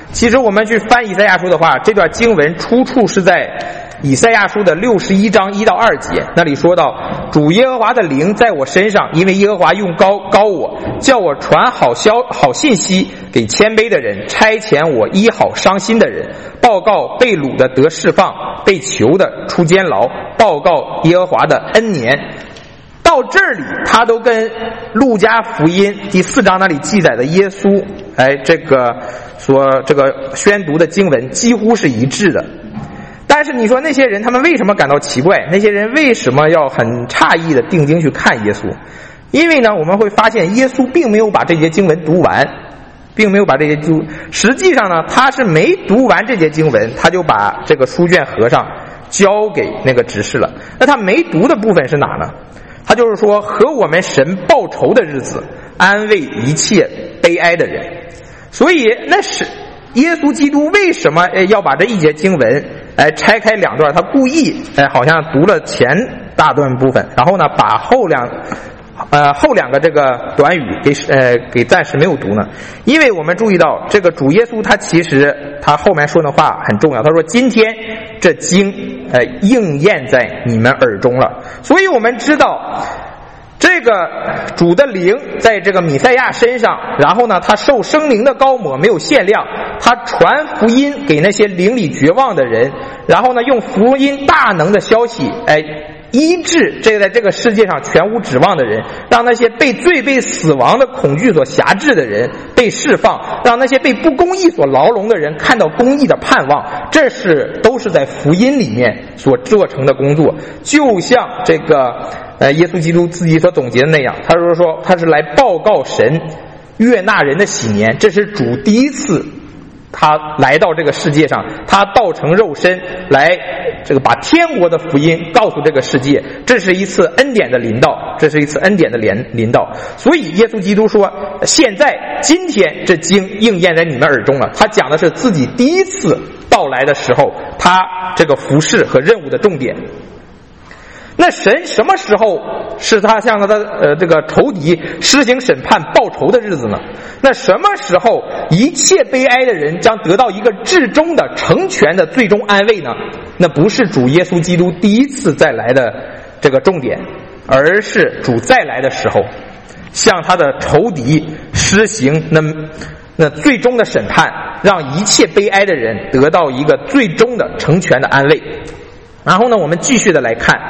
其实我们去翻以赛亚书的话，这段经文出处是在以赛亚书的61章1到2节，那里说到，主耶和华的灵在我身上，因为耶和华用膏我，叫我传好信息给谦卑的人，差遣我医好伤心的人，报告被掳的得释放，被囚的出监牢，报告耶和华的恩年。到这里他都跟路加福音第4章那里记载的耶稣这个宣读的经文几乎是一致的。但是你说那些人他们为什么感到奇怪？那些人为什么要很诧异的定睛去看耶稣？因为呢，我们会发现耶稣并没有把这节经文读完，实际上呢，他是没读完这节经文，他就把这个书卷合上交给那个执事了。那他没读的部分是哪呢？他就是说，和我们神报仇的日子，安慰一切悲哀的人。所以那是耶稣基督为什么要把这一节经文拆开2段？他故意好像读了前大段部分，然后呢把后两个这个短语给暂时没有读呢？因为我们注意到这个主耶稣他其实他后面说的话很重要，他说今天这经应验在你们耳中了。所以我们知道这个主的灵在这个弥赛亚身上，然后呢他受圣灵的膏抹，没有限量，他传福音给那些灵里绝望的人，然后呢用福音大能的消息医治在这个世界上全无指望的人，让那些被罪被死亡的恐惧所辖制的人被释放，让那些被不公义所牢笼的人看到公义的盼望。这都是在福音里面所做成的工作。就像这个耶稣基督自己所总结的那样，他说他是来报告神悦纳人的喜年。这是主第一次他来到这个世界上，他道成肉身来把天国的福音告诉这个世界。这是一次恩典的临到，所以耶稣基督说现在今天这经应验在你们耳中了。他讲的是自己第一次到来的时候他这个服事和任务的重点。那神什么时候是他向他的这个仇敌施行审判报仇的日子呢？那什么时候一切悲哀的人将得到一个至终的成全的最终安慰呢？那不是主耶稣基督第一次再来的这个重点，而是主再来的时候向他的仇敌施行那最终的审判，让一切悲哀的人得到一个最终的成全的安慰。然后呢，我们继续的来看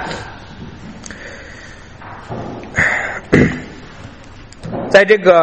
在这个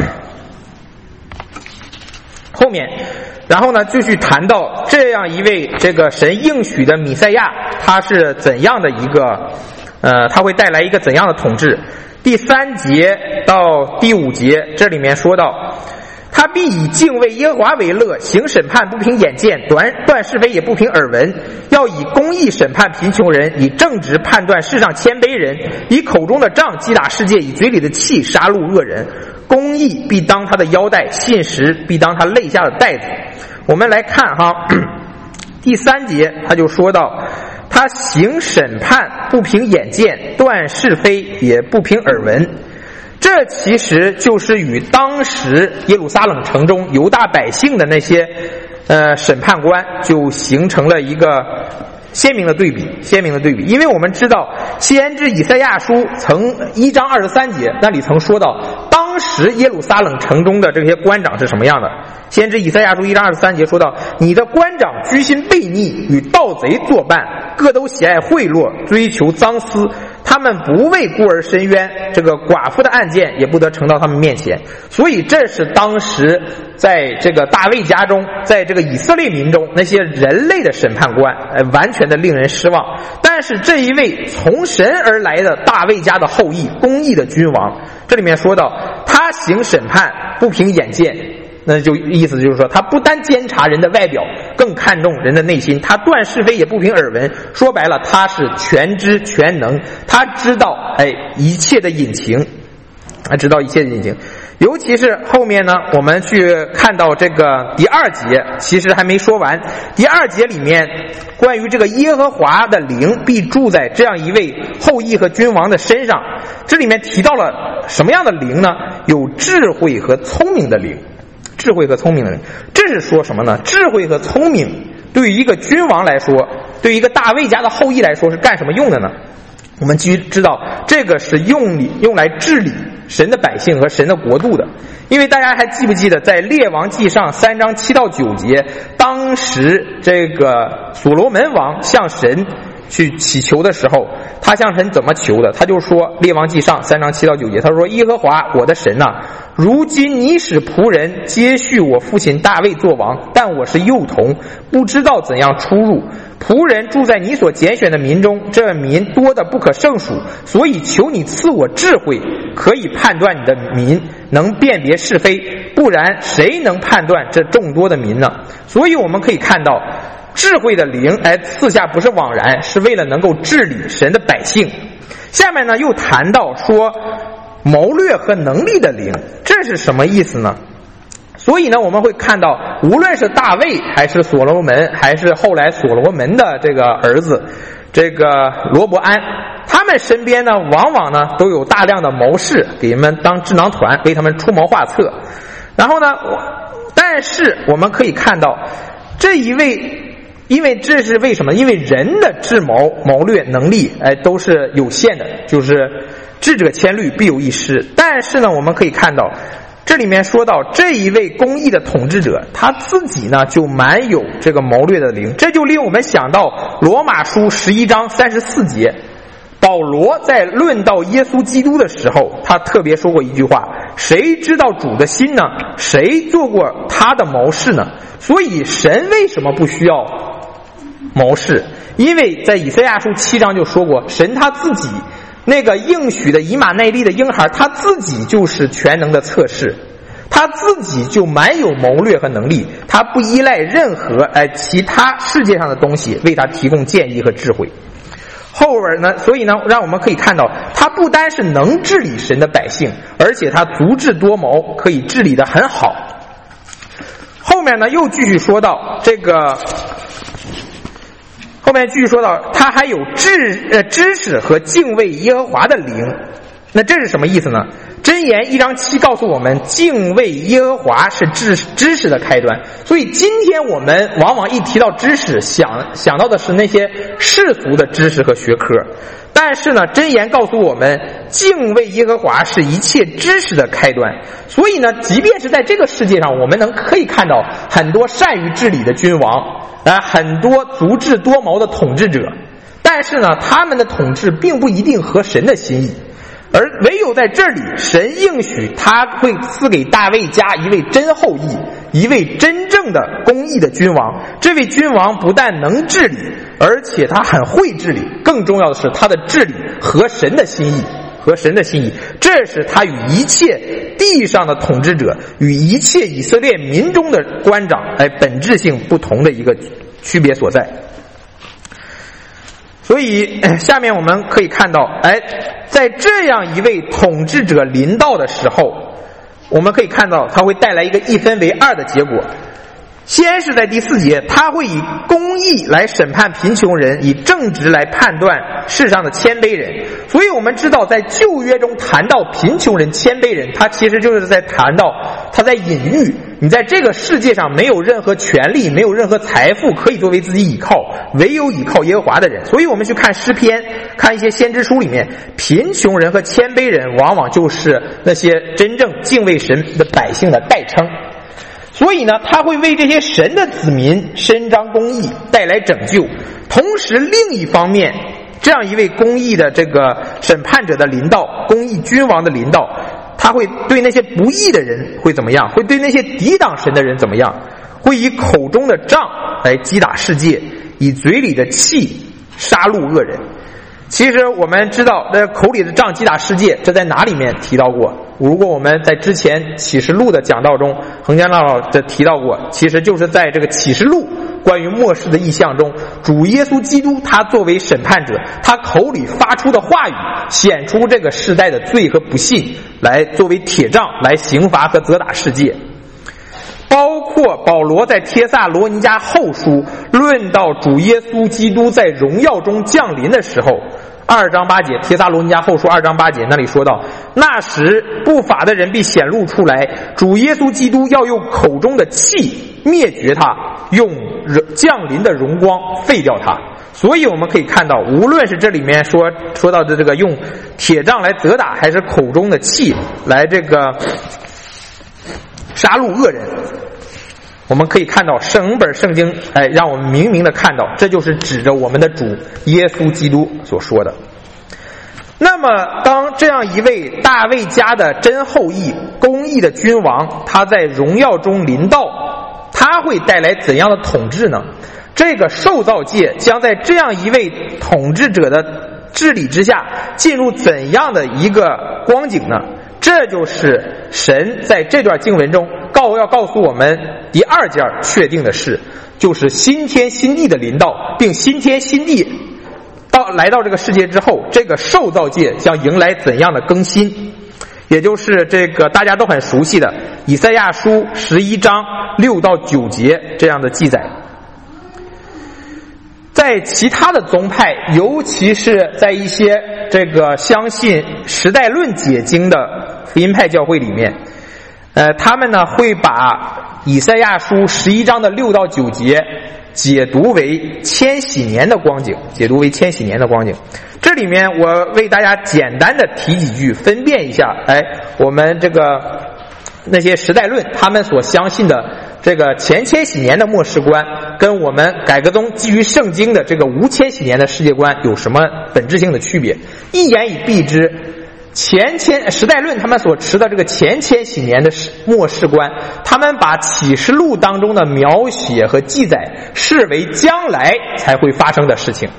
后面，然后呢继续谈到这样一位这个神应许的弥赛亚，他是怎样的一个他会带来一个怎样的统治。第3节到第5节这里面说到，他必以敬畏耶和华为乐，行审判不凭眼见，断是非也不凭耳闻，要以公义审判贫穷人，以正直判断世上谦卑人，以口中的杖击打世界，以嘴里的气杀戮恶人。公义必当他的腰带，信实必当他肋下的带子。我们来看第3节他就说到，他行审判不凭眼见，断是非也不凭耳闻。这其实就是与当时耶路撒冷城中犹大百姓的那些审判官就形成了一个鲜明的对比。因为我们知道先知以赛亚书曾1章23节那里曾说到，当时耶路撒冷城中的这些官长是什么样的。先知以赛亚书1章23节说到，你的官长居心悖逆，与盗贼作伴，各都喜爱贿赂，追求赃私，他们不为孤儿伸冤，这个寡妇的案件也不得呈到他们面前。所以这是当时在这个大卫家中，在这个以色列民中那些人类的审判官完全的令人失望。但是这一位从神而来的大卫家的后裔，公义的君王，这里面说到他行审判不凭眼见，那就意思就是说，他不单监察人的外表，更看重人的内心。他断是非也不凭耳闻，说白了，他是全知全能，他知道一切的隐情，尤其是后面呢，我们去看到这个第2节，其实还没说完。第2节里面关于这个耶和华的灵必住在这样一位后裔和君王的身上，这里面提到了什么样的灵呢？有智慧和聪明的灵。 智慧和聪明的人。这是说什么呢？智慧和聪明对于一个君王来说，对于一个大卫家的后裔来说是干什么用的呢？我们知道这个是用来治理神的百姓和神的国度的。因为大家还记不记得在列王纪上3章7到9节，当时这个所罗门王向神去祈求的时候，他向神怎么求的？他就说，列王纪上3章7到9节，他说，耶和华我的神啊，如今你使仆人接续我父亲大卫做王，但我是幼童，不知道怎样出入。仆人住在你所拣选的民中，这民多得不可胜数，所以求你赐我智慧，可以判断你的民，能辨别是非，不然谁能判断这众多的民呢？所以我们可以看到，智慧的灵赐下不是枉然，是为了能够治理神的百姓。下面呢又谈到说谋略和能力的灵，这是什么意思呢？所以呢我们会看到，无论是大卫还是所罗门，还是后来所罗门的这个儿子这个罗伯安，他们身边呢往往呢都有大量的谋士给他们当智囊团，为他们出谋划策。然后呢，但是我们可以看到这一位，因为这是为什么？因为人的智谋略能力都是有限的，就是智者千虑必有一失。但是呢我们可以看到这里面说到这一位公义的统治者，他自己呢就蛮有这个谋略的灵。这就令我们想到罗马书11章34节，保罗在论到耶稣基督的时候，他特别说过一句话，谁知道主的心呢？谁做过他的谋士呢？所以神为什么不需要谋士？因为在以赛亚书7章就说过，神他自己那个应许的以马内利的婴孩，他自己就是全能的测试，他自己就蛮有谋略和能力，他不依赖任何其他世界上的东西为他提供建议和智慧。后边呢，所以呢让我们可以看到，他不单是能治理神的百姓，而且他足智多谋，可以治理得很好。后面呢又继续说到这个，后面继续说到他还有知识和敬畏耶和华的灵。那这是什么意思呢？箴言1章7告诉我们，敬畏耶和华是知识的开端。所以今天我们往往一提到知识，想到的是那些世俗的知识和学科。但是呢，箴言告诉我们，敬畏耶和华是一切知识的开端。所以呢，即便是在这个世界上，我们可以看到很多善于治理的君王，很多足智多谋的统治者，但是呢，他们的统治并不一定合神的心意。而唯有在这里，神应许他会赐给大卫家一位真后裔，一位真正的公义的君王。这位君王不但能治理，而且他很会治理，更重要的是他的治理合神的心意，合神的心意。这是他与一切地上的统治者，与一切以色列民中的官长本质性不同的一个区别所在。所以下面我们可以看到，在这样一位统治者临到的时候，我们可以看到他会带来一个一分为二的结果。先是在第4节，他会以公义来审判贫穷人，以正直来判断世上的谦卑人。所以我们知道，在旧约中谈到贫穷人、谦卑人，他其实就是在谈到，他在隐喻你在这个世界上没有任何权利，没有任何财富可以作为自己倚靠，唯有倚靠耶和华的人。所以我们去看诗篇，看一些先知书里面，贫穷人和谦卑人往往就是那些真正敬畏神的百姓的代称。所以呢，他会为这些神的子民伸张公义，带来拯救。同时另一方面，这样一位公义的这个审判者的临到，公义君王的临到，他会对那些不义的人会怎么样？会对那些抵挡神的人怎么样？会以口中的杖来击打世界，以嘴里的气杀戮恶人。其实我们知道口里的杖击打世界，这在哪里面提到过？如果我们在之前启示录的讲道中，恒江老师提到过，其实就是在这个启示录关于末世的意象中，主耶稣基督他作为审判者，他口里发出的话语显出这个世代的罪和不信，来作为铁杖来刑罚和责打世界。包括保罗在帖撒罗尼迦后书论到主耶稣基督在荣耀中降临的时候， 2章8节，帖撒罗尼迦后书2章8节那里说到，那时不法的人必显露出来，主耶稣基督要用口中的气灭绝他，用降临的荣光废掉他。所以我们可以看到，无论是这里面说到的这个用铁杖来责打，还是口中的气来这个杀戮恶人，我们可以看到整本圣经让我们明明的看到，这就是指着我们的主耶稣基督所说的。那么当这样一位大卫家的真后裔、公义的君王，他在荣耀中临到，他会带来怎样的统治呢？这个受造界将在这样一位统治者的治理之下进入怎样的一个光景呢？这就是神在这段经文中要告诉我们第2件确定的事，就是新天新地的临到，并新天新地来到这个世界之后，这个受造界将迎来怎样的更新，也就是这个大家都很熟悉的以赛亚书11章6到9节这样的记载。在其他的宗派，尤其是在一些这个相信时代论解经的福音派教会里面，他们呢会把以赛亚书11章的6到9节解读为千禧年的光景，这里面我为大家简单的提几句，分辨一下我们这个那些时代论他们所相信的这个前千禧年的末世观，跟我们改革宗基于圣经的这个无千禧年的世界观有什么本质性的区别。一言以蔽之，时代论他们所持的这个前千禧年的末世观，他们把启示录当中的描写和记载视为将来才会发生的事情，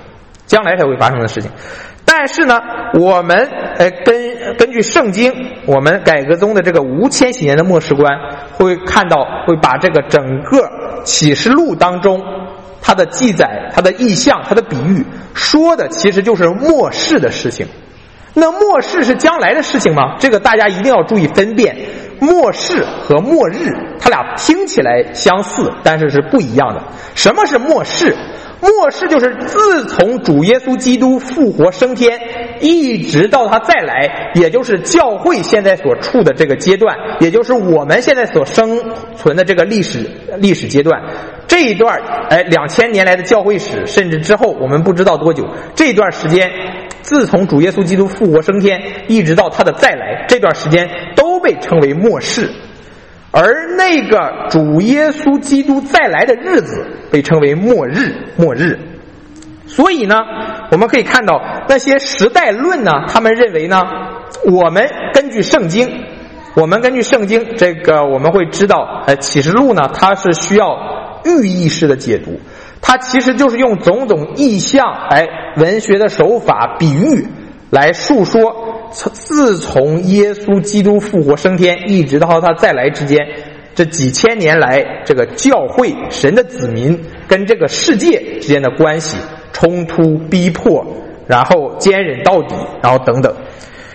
但是呢，我们根据圣经，我们改革宗的这个无千禧年的末世观，会看到会把这个整个启示录当中它的记载、它的意象、它的比喻说的其实就是末世的事情。那末世是将来的事情吗？这个大家一定要注意分辨，末世和末日它俩听起来相似，但是是不一样的。什么是末世？末世就是自从主耶稣基督复活升天一直到他再来，也就是教会现在所处的这个阶段，也就是我们现在所生存的这个历史阶段。这一段2000年来的教会史，甚至之后我们不知道多久，这段时间自从主耶稣基督复活升天一直到他的再来，这段时间都被称为末世。而那个主耶稣基督再来的日子被称为末日。所以呢，我们可以看到那些时代论呢，他们认为呢，我们根据圣经这个我们会知道启示录呢，它是需要寓意式的解读，它其实就是用种种意象文学的手法比喻来述说自从耶稣基督复活升天一直到他再来之间，这几千年来这个教会神的子民跟这个世界之间的关系，冲突逼迫，然后坚忍到底，然后等等。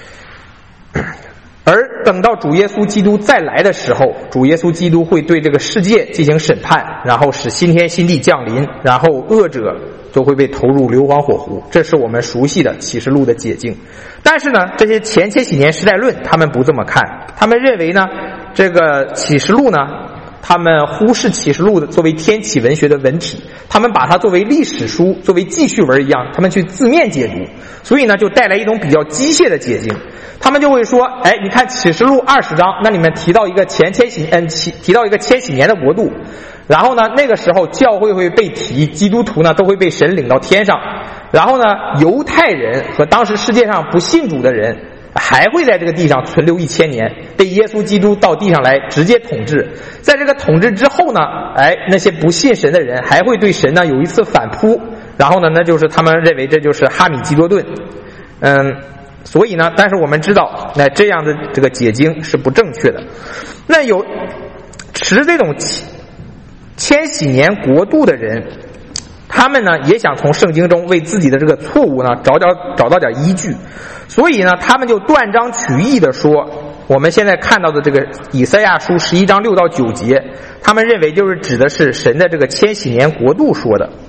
而等到主耶稣基督再来的时候，主耶稣基督会对这个世界进行审判，然后使新天新地降临，然后恶者就会被投入硫磺火湖。这是我们熟悉的启示录的解经。但是呢，这些前千禧年时代论他们不这么看，他们认为呢，这个启示录呢，他们忽视启示录的作为天启文学的文体，他们把它作为历史书，作为记叙文一样，他们去字面解读，所以呢就带来一种比较机械的解经。他们就会说，你看启示录20章，那里面提到一个千禧年的国度，然后呢那个时候教会会被提，基督徒呢都会被神领到天上，然后呢犹太人和当时世界上不信主的人还会在这个地上存留1000年，被耶稣基督到地上来直接统治。在这个统治之后呢，那些不信神的人还会对神呢有一次反扑，然后呢那就是他们认为这就是哈米基多顿。所以呢，但是我们知道这样的这个解经是不正确的。那有持这种千禧年国度的人，他们呢也想从圣经中为自己的这个错误呢找到点依据，所以呢他们就断章取义的说，我们现在看到的这个以赛亚书11章6到9节，他们认为就是指的是神的这个千禧年国度说的。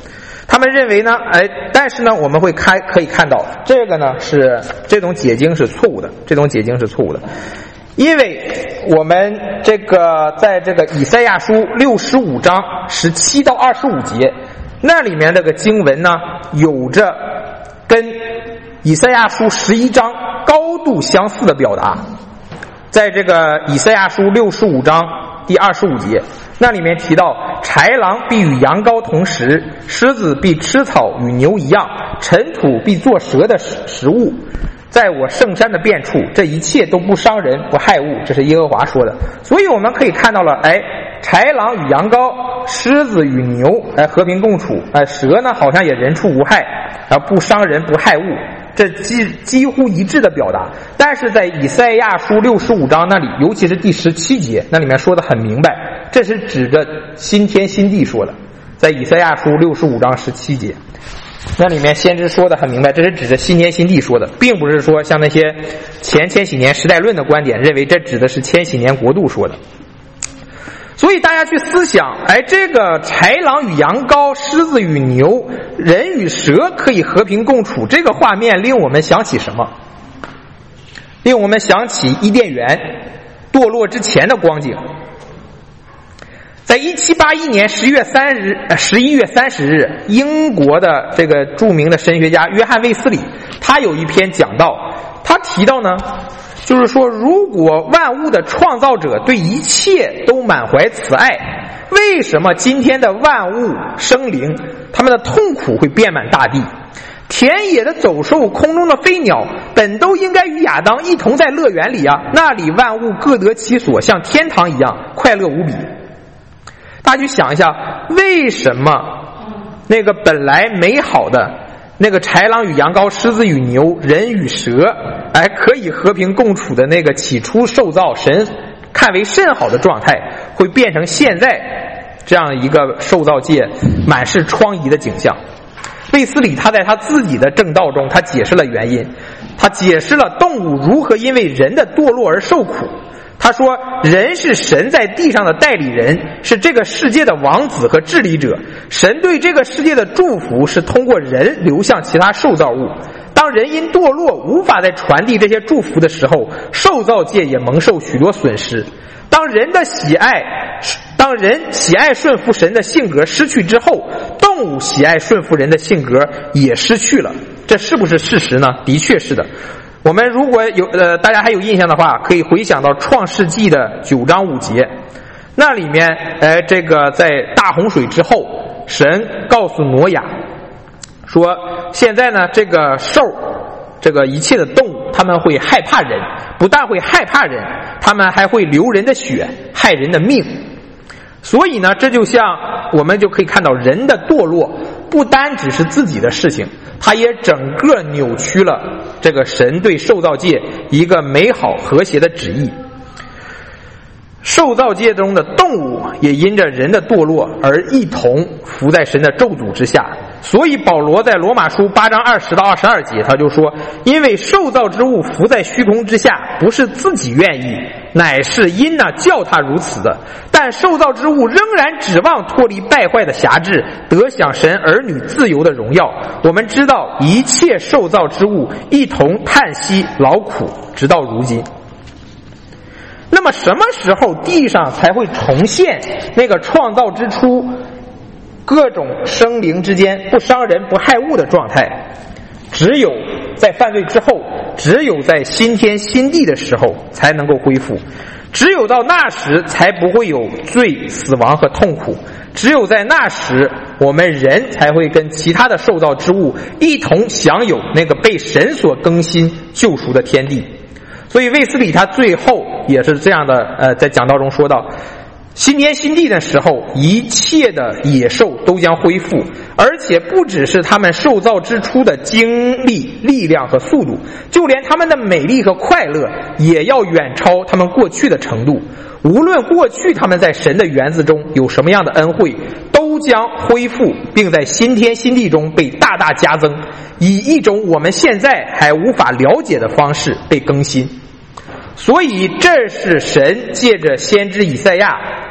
他们认为呢，但是呢，我们可以看到，这个呢是这种解经是错误的，这种解经是错误的，因为我们这个在这个以赛亚书65章17到25节，那里面这个经文呢，有着跟以赛亚书11章高度相似的表达。在这个以赛亚书65章第25节，那里面提到，豺狼必与羊羔同食，狮子必吃草与牛一样，尘土必做蛇的食物，在我圣山的遍处，这一切都不伤人不害物，这是耶和华说的。所以我们可以看到了，豺狼与羊羔，狮子与牛和平共处，蛇呢好像也人畜无害，不伤人不害物，这几乎一致的表达。但是在以赛亚书65章那里，尤其是第17节，那里面说的很明白，这是指着新天新地说的。在以赛亚书65章17节，那里面先知说的很明白，这是指着新天新地说的，并不是说像那些前千禧年时代论的观点认为这指的是千禧年国度说的。所以大家去思想，这个豺狼与羊羔，狮子与牛，人与蛇可以和平共处，这个画面令我们想起什么？令我们想起伊甸园堕落之前的光景。在1781年11月30日，英国的这个著名的神学家约翰卫斯理，他有一篇讲道，他提到呢，就是说，如果万物的创造者对一切都满怀慈爱，为什么今天的万物生灵，他们的痛苦会遍满大地？田野的走兽，空中的飞鸟，本都应该与亚当一同在乐园里啊，那里万物各得其所，像天堂一样快乐无比。大家去想一下，为什么那个本来美好的那个豺狼与羊羔，狮子与牛，人与蛇，可以和平共处的那个起初受造神看为甚好的状态，会变成现在这样一个受造界满是疮痍的景象？卫斯理他在他自己的正道中，他解释了原因，他解释了动物如何因为人的堕落而受苦。他说，人是神在地上的代理人，是这个世界的王子和治理者，神对这个世界的祝福是通过人流向其他受造物。当人因堕落无法再传递这些祝福的时候，受造界也蒙受许多损失。当人喜爱顺服神的性格失去之后，动物喜爱顺服人的性格也失去了。这是不是事实呢？的确是的。我们如果有大家还有印象的话，可以回想到创世纪的9章5节，那里面这个在大洪水之后，神告诉挪亚说，现在呢这个兽，这个一切的动物，他们会害怕人，不但会害怕人，他们还会流人的血，害人的命。所以呢，这就像我们就可以看到，人的堕落不单只是自己的事情，它也整个扭曲了这个神对受造界一个美好和谐的旨意。受造界中的动物也因着人的堕落而一同伏在神的咒诅之下。所以保罗在罗马书8章20到22节，他就说，因为受造之物伏在虚空之下，不是自己愿意，乃是因叫他如此的。但受造之物仍然指望脱离败坏的辖制，得享神儿女自由的荣耀。我们知道一切受造之物一同叹息劳苦，直到如今。那么什么时候地上才会重现那个创造之初各种生灵之间不伤人不害物的状态？只有在犯罪之后，只有在新天新地的时候才能够恢复，只有到那时才不会有罪、死亡和痛苦，只有在那时我们人才会跟其他的受造之物一同享有那个被神所更新救赎的天地。所以卫斯理他最后也是这样的在讲道中说到，新天新地的时候，一切的野兽都将恢复，而且不只是他们受造之初的精力、力量和速度，就连他们的美丽和快乐也要远超他们过去的程度。无论过去他们在神的园子中有什么样的恩惠，都将恢复，并在新天新地中被大大加增，以一种我们现在还无法了解的方式被更新。所以这是神借着先知以赛亚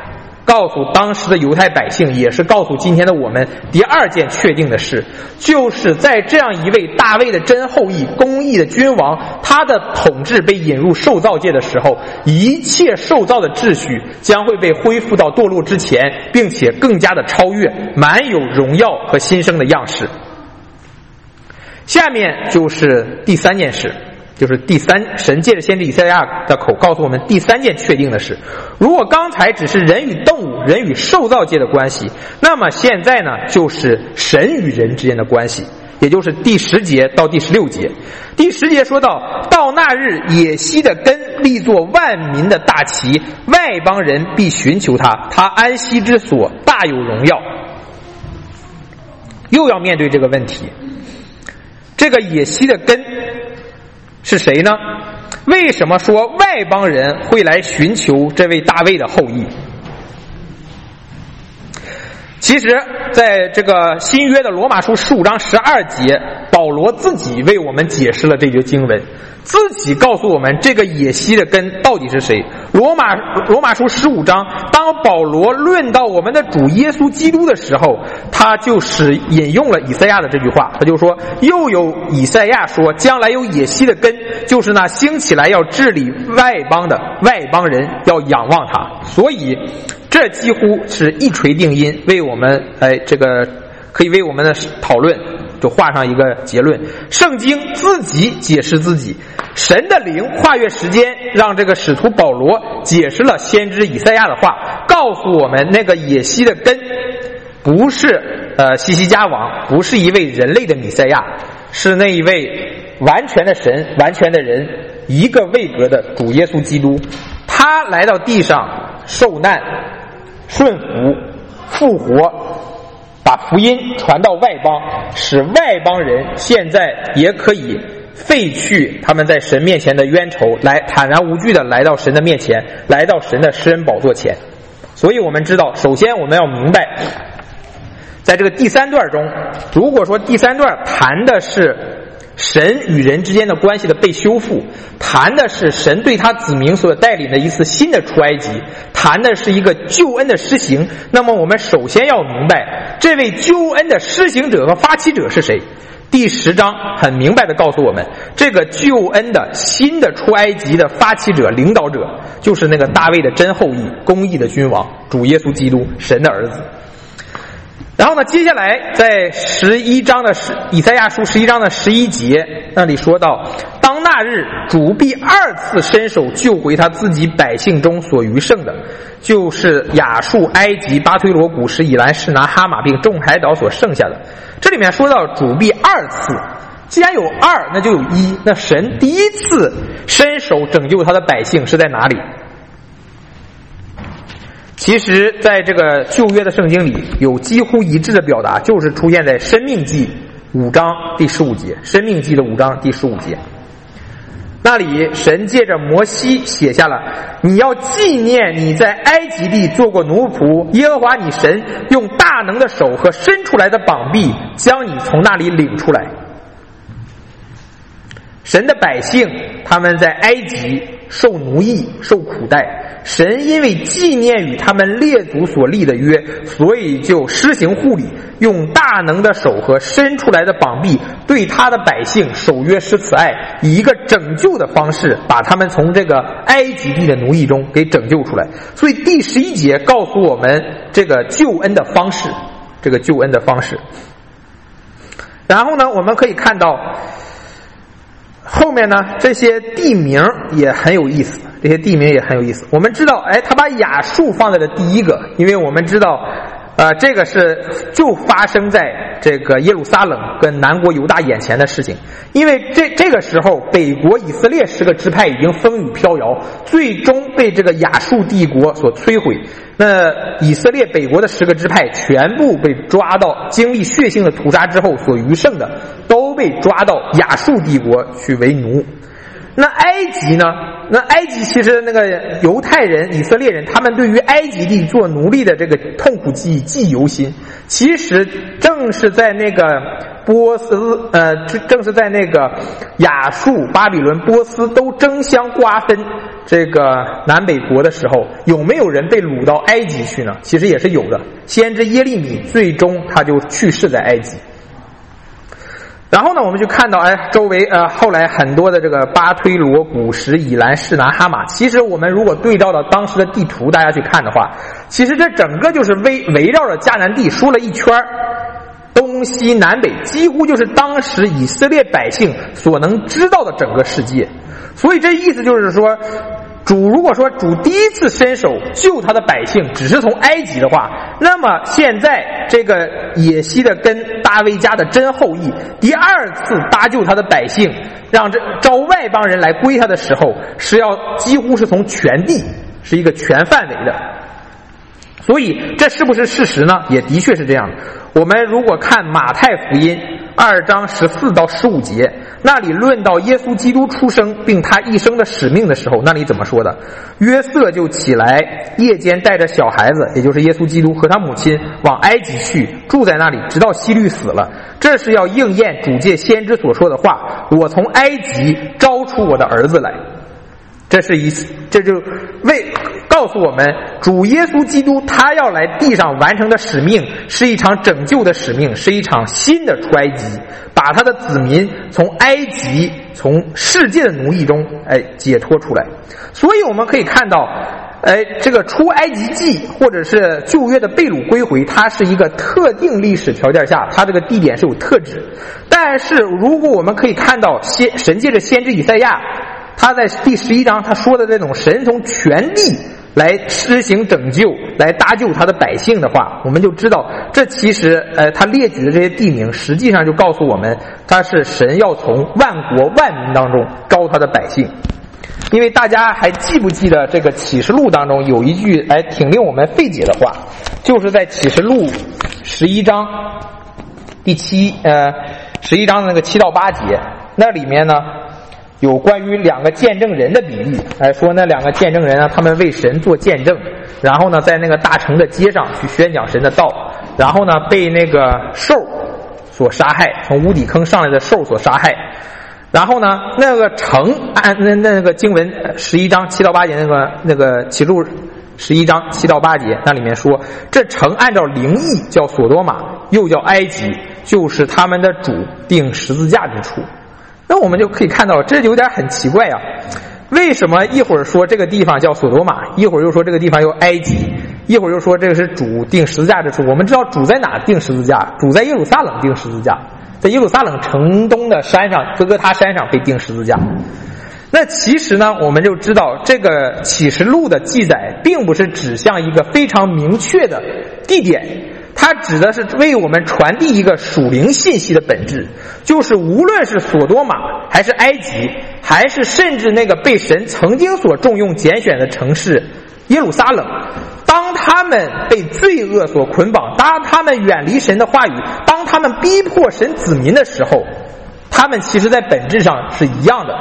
告诉当时的犹太百姓，也是告诉今天的我们第二件确定的事，就是在这样一位大卫的真后裔、公义的君王，他的统治被引入受造界的时候，一切受造的秩序将会被恢复到堕落之前，并且更加的超越，满有荣耀和新生的样式。下面就是第三件事，就是神借着先知以赛亚的口告诉我们第三件确定的事。如果刚才只是人与动物、人与受造界的关系，那么现在呢，就是神与人之间的关系，也就是第10节到第16节。第10节说到那日，野溪的根立作万民的大旗，外邦人必寻求他，他安息之所大有荣耀。又要面对这个问题，这个野溪的根是谁呢？为什么说外邦人会来寻求这位大卫的后裔？其实在这个新约的罗马书15章12节，保罗自己为我们解释了这节经文，自己告诉我们这个野溪的根到底是谁。罗马书15章，当保罗论到我们的主耶稣基督的时候，他就是引用了以赛亚的这句话，他就说，又有以赛亚说，将来有野溪的根，就是那兴起来要治理外邦的外邦人，要仰望他。所以这几乎是一锤定音，为我们这个可以为我们的讨论就画上一个结论。圣经自己解释自己，神的灵跨越时间，让这个使徒保罗解释了先知以赛亚的话，告诉我们那个野溪的根不是西西家王，不是一位人类的弥赛亚，是那一位完全的神、完全的人，一个位格的主耶稣基督。他来到地上受难、顺服、复活，把福音传到外邦，使外邦人现在也可以废去他们在神面前的冤仇，来坦然无惧的来到神的面前，来到神的施恩宝座前。所以我们知道，首先我们要明白，在这个第3段中，如果说第3段谈的是神与人之间的关系的被修复，谈的是神对他子民所带领的一次新的出埃及，谈的是一个救恩的施行，那么我们首先要明白这位救恩的施行者和发起者是谁。第10章很明白地告诉我们，这个救恩的新的出埃及的发起者、领导者，就是那个大卫的真后裔、公义的君王，主耶稣基督，神的儿子。然后呢，接下来在11章的以赛亚书11章的11节那里说到，当那日主必2次伸手救回他自己百姓中所余剩的，就是亚述、埃及、巴推罗、古实、以兰、士拿、哈马并众海岛所剩下的。这里面说到主必2次，既然有2，那就有1，那神第一次伸手拯救他的百姓是在哪里？其实在这个旧约的圣经里有几乎一致的表达，就是出现在申命记5章第15节，申命记的5章第15节，那里神借着摩西写下了，你要纪念你在埃及地做过奴仆，耶和华你神用大能的手和伸出来的膀臂将你从那里领出来。神的百姓他们在埃及受奴役、受苦待，神因为纪念与他们列祖所立的约，所以就施行护理，用大能的手和伸出来的膀臂对他的百姓守约施慈爱，以一个拯救的方式把他们从这个埃及地的奴役中给拯救出来。所以第11节告诉我们这个救恩的方式，这个救恩的方式。然后呢，我们可以看到后面呢，这些地名也很有意思，这些地名也很有意思。我们知道，他把亚述放在了第一个，因为我们知道，这个就发生在这个耶路撒冷跟南国犹大眼前的事情。因为这个时候，北国以色列10个支派已经风雨飘摇，最终被这个亚述帝国所摧毁。那以色列北国的10个支派全部被抓到，经历血腥的屠杀之后，所余剩的都被抓到亚述帝国去为奴。那埃及呢？那埃及其实那个犹太人、以色列人，他们对于埃及地做奴隶的这个痛苦记忆记忆犹新。其实正是在那个正是在那个亚述、巴比伦、波斯都争相瓜分这个南北国的时候，有没有人被掳到埃及去呢？其实也是有的。先知耶利米最终他就去世在埃及。然后呢，我们就看到，周围后来很多的这个巴推罗、古什、以兰、士拿、哈马。其实我们如果对照到当时的地图，大家去看的话，其实这整个就是围绕着迦南地说了一圈，东西南北几乎就是当时以色列百姓所能知道的整个世界。所以这意思就是说，如果说主第一次伸手救他的百姓只是从埃及的话，那么现在这个野西的根大卫家的真后裔第二次搭救他的百姓，让招外邦人来归他的时候，是要几乎是从全地，是一个全范围的。所以这是不是事实呢？也的确是这样的。我们如果看马太福音2章14到15节，那里论到耶稣基督出生并他一生的使命的时候，那里怎么说的？约瑟就起来，夜间带着小孩子，也就是耶稣基督和他母亲往埃及去，住在那里，直到希律死了。这是要应验主借先知所说的话：我从埃及招出我的儿子来。这就告诉我们，主耶稣基督他要来地上完成的使命是一场拯救的使命，是一场新的出埃及，把他的子民从埃及，从世界的奴役中解脱出来。所以我们可以看到，这个出埃及记或者是旧约的被掳归回，它是一个特定历史条件下，它这个地点是有特质。但是如果我们可以看到神借着先知以赛亚，他在第11章他说的这种神从全地来施行拯救，来搭救他的百姓的话，我们就知道这其实他列举的这些地名实际上就告诉我们，他是神要从万国万民当中招他的百姓。因为大家还记不记得这个启示录当中有一句挺令我们费解的话，就是在启示录11章11章的那个7到8节，那里面呢有关于2个见证人的比喻，说那2个见证人呢，他们为神做见证，然后呢在那个大城的街上去宣讲神的道，然后呢被那个兽所杀害，从无底坑上来的兽所杀害。然后呢那个城按那个经文11章7到8节，那个启示录11章7到8节，那里面说，这城按照灵意叫索多玛，又叫埃及，就是他们的主钉十字架之处。那我们就可以看到，这有点很奇怪啊，为什么一会儿说这个地方叫索多玛，一会儿又说这个地方叫埃及，一会儿又说这个是主钉十字架之处？我们知道主在哪钉十字架？主在耶路撒冷钉十字架，在耶路撒冷城东的山上，哥哥他山上被钉十字架。那其实呢，我们就知道这个启示录的记载并不是指向一个非常明确的地点，它指的是为我们传递一个属灵信息的本质，就是无论是索多玛还是埃及，还是甚至那个被神曾经所重用拣选的城市耶路撒冷，当他们被罪恶所捆绑，当他们远离神的话语，当他们逼迫神子民的时候，他们其实在本质上是一样的，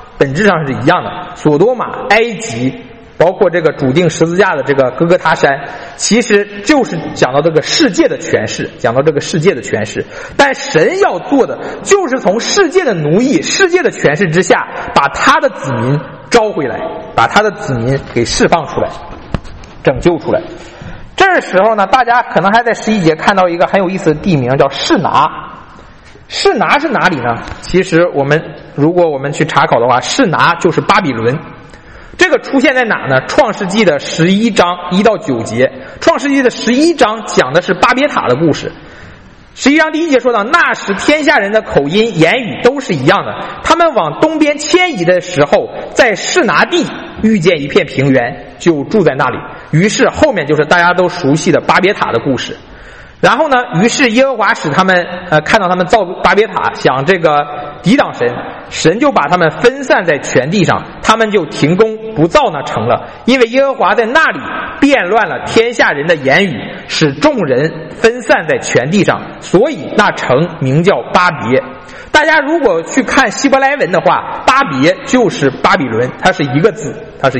索多玛、埃及，包括这个主钉十字架的这个哥哥他山，其实就是讲到这个世界的诠释，但神要做的就是从世界的奴役、世界的诠释之下，把他的子民招回来，把他的子民给释放出来，拯救出来。这时候呢，大家可能还在11节看到一个很有意思的地名，叫示拿。示拿是哪里呢？其实如果我们去查考的话，示拿就是巴比伦。这个出现在哪呢？创世纪的11章1到9节。创世纪的11章讲的是巴别塔的故事。11章第1节说到，那时天下人的口音言语都是一样的，他们往东边迁移的时候，在示拿地遇见一片平原，就住在那里。于是后面就是大家都熟悉的巴别塔的故事。然后呢，于是耶和华使他们看到他们造巴别塔，想这个抵挡神，神就把他们分散在全地上，他们就停工不造那城了，因为耶和华在那里变乱了天下人的言语，使众人分散在全地上，所以那城名叫巴别。大家如果去看希伯来文的话，巴别就是巴比伦，它是一个字。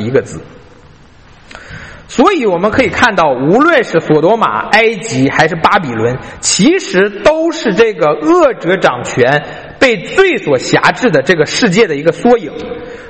所以我们可以看到，无论是索多玛、埃及还是巴比伦，其实都是这个恶者掌权、被罪所辖制的这个世界的一个缩影。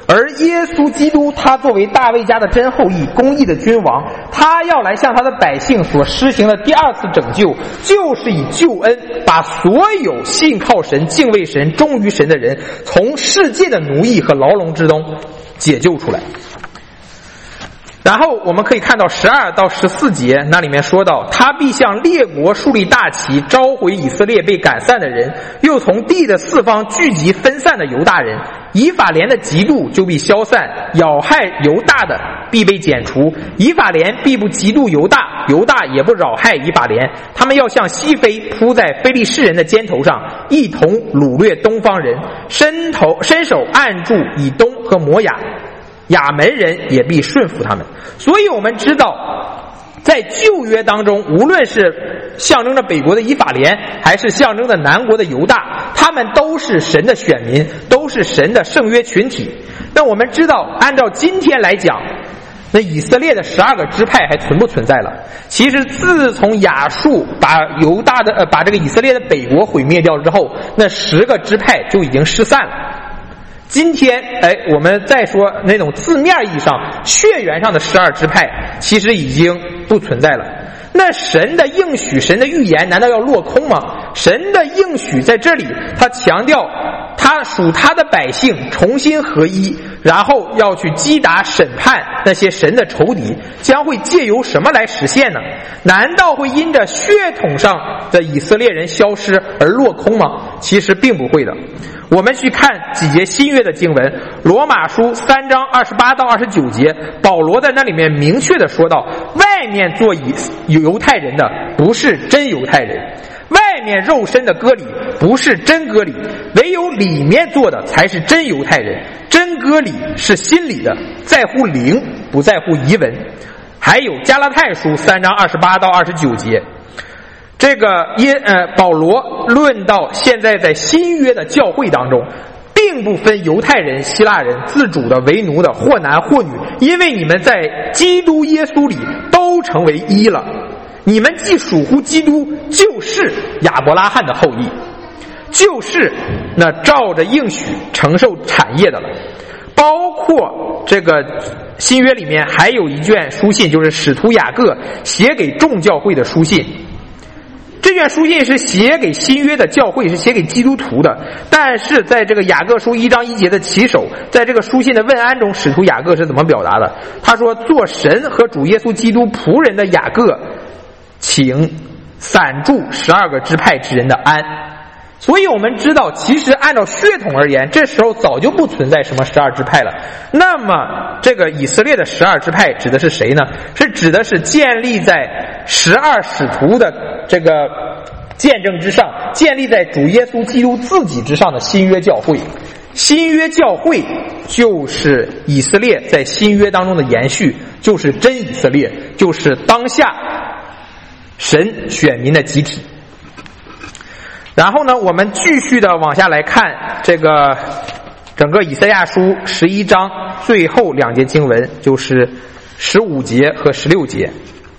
而耶稣基督他作为大卫家的真后裔，公义的君王，他要来向他的百姓所施行的第二次拯救，就是以救恩把所有信靠神、敬畏神、忠于神的人从世界的奴役和牢笼之中解救出来。然后我们可以看到12到14节，那里面说到，他必向列国树立大旗，召回以色列被赶散的人，又从地的四方聚集分散的犹大人。以法莲的嫉妒就必消散，咬害犹大的必被剪除。以法莲必不嫉妒犹大，犹大也不扰害以法莲。他们要像西非扑在非利士人的肩头上，一同掳掠东方人，伸手按住以东和摩亚，亚门人也必顺服他们。所以我们知道，在旧约当中，无论是象征着北国的以法莲，还是象征着南国的犹大，他们都是神的选民，都是神的圣约群体。那我们知道，按照今天来讲，那以色列的12个支派还存不存在了？其实自从亚述把这个以色列的北国毁灭掉之后，那10个支派就已经失散了。今天我们再说那种字面意义上血缘上的12支派，其实已经不存在了。那神的应许、神的预言难道要落空吗？神的应许在这里他强调，他属他的百姓重新合一，然后要去击打审判那些神的仇敌，将会借由什么来实现呢？难道会因着血统上的以色列人消失而落空吗？其实并不会的。我们去看几节新约的经文，罗马书3章28到29节，保罗在那里面明确的说到，外面做犹太人的不是真犹太人，外面肉身的割礼不是真割礼，唯有里面做的才是真犹太人。真割礼是心里的，在乎灵，不在乎仪文。还有加拉太书3章28到29节，这个保罗论到现在在新约的教会当中，并不分犹太人、希腊人，自主的、为奴的，或男或女，因为你们在基督耶稣里都成为一了。你们既属乎基督，就是亚伯拉罕的后裔，就是那照着应许承受产业的了。包括这个新约里面还有一卷书信，就是使徒雅各写给众教会的书信。这卷书信是写给新约的教会，是写给基督徒的。但是在这个雅各书1章1节的起手，在这个书信的问安中，使徒雅各是怎么表达的？他说，做神和主耶稣基督仆人的雅各，请散住12个支派之人的安。所以我们知道，其实按照血统而言，这时候早就不存在什么12支派了。那么这个以色列的12支派指的是谁呢？是指的是建立在12使徒的这个见证之上，建立在主耶稣基督自己之上的新约教会。新约教会就是以色列在新约当中的延续，就是真以色列，就是当下神选民的集体。然后呢，我们继续的往下来看这个整个以赛亚书11章最后2节经文，就是15节和16节。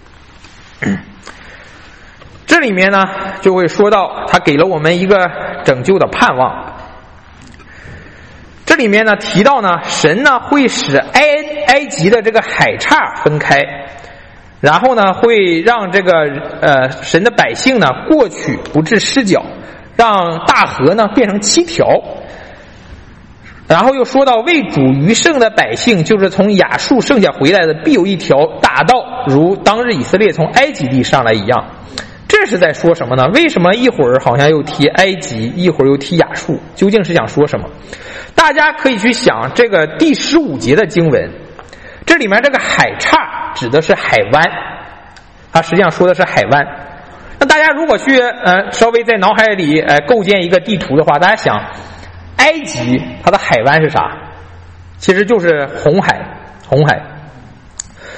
这里面呢就会说到，他给了我们一个拯救的盼望。这里面呢提到呢，神呢会使埃及的这个海岔分开，然后呢会让这个神的百姓呢过去不致失脚，让大河呢变成7条。然后又说到，为主余剩的百姓，就是从亚述剩下回来的，必有一条大道，如当日以色列从埃及地上来一样。这是在说什么呢？为什么一会儿好像又提埃及，一会儿又提亚述？究竟是想说什么？大家可以去想这个第15节的经文，这里面这个海岔指的是海湾，它实际上说的是海湾。那大家如果去稍微在脑海里构建一个地图的话，大家想埃及它的海湾是啥？其实就是红海。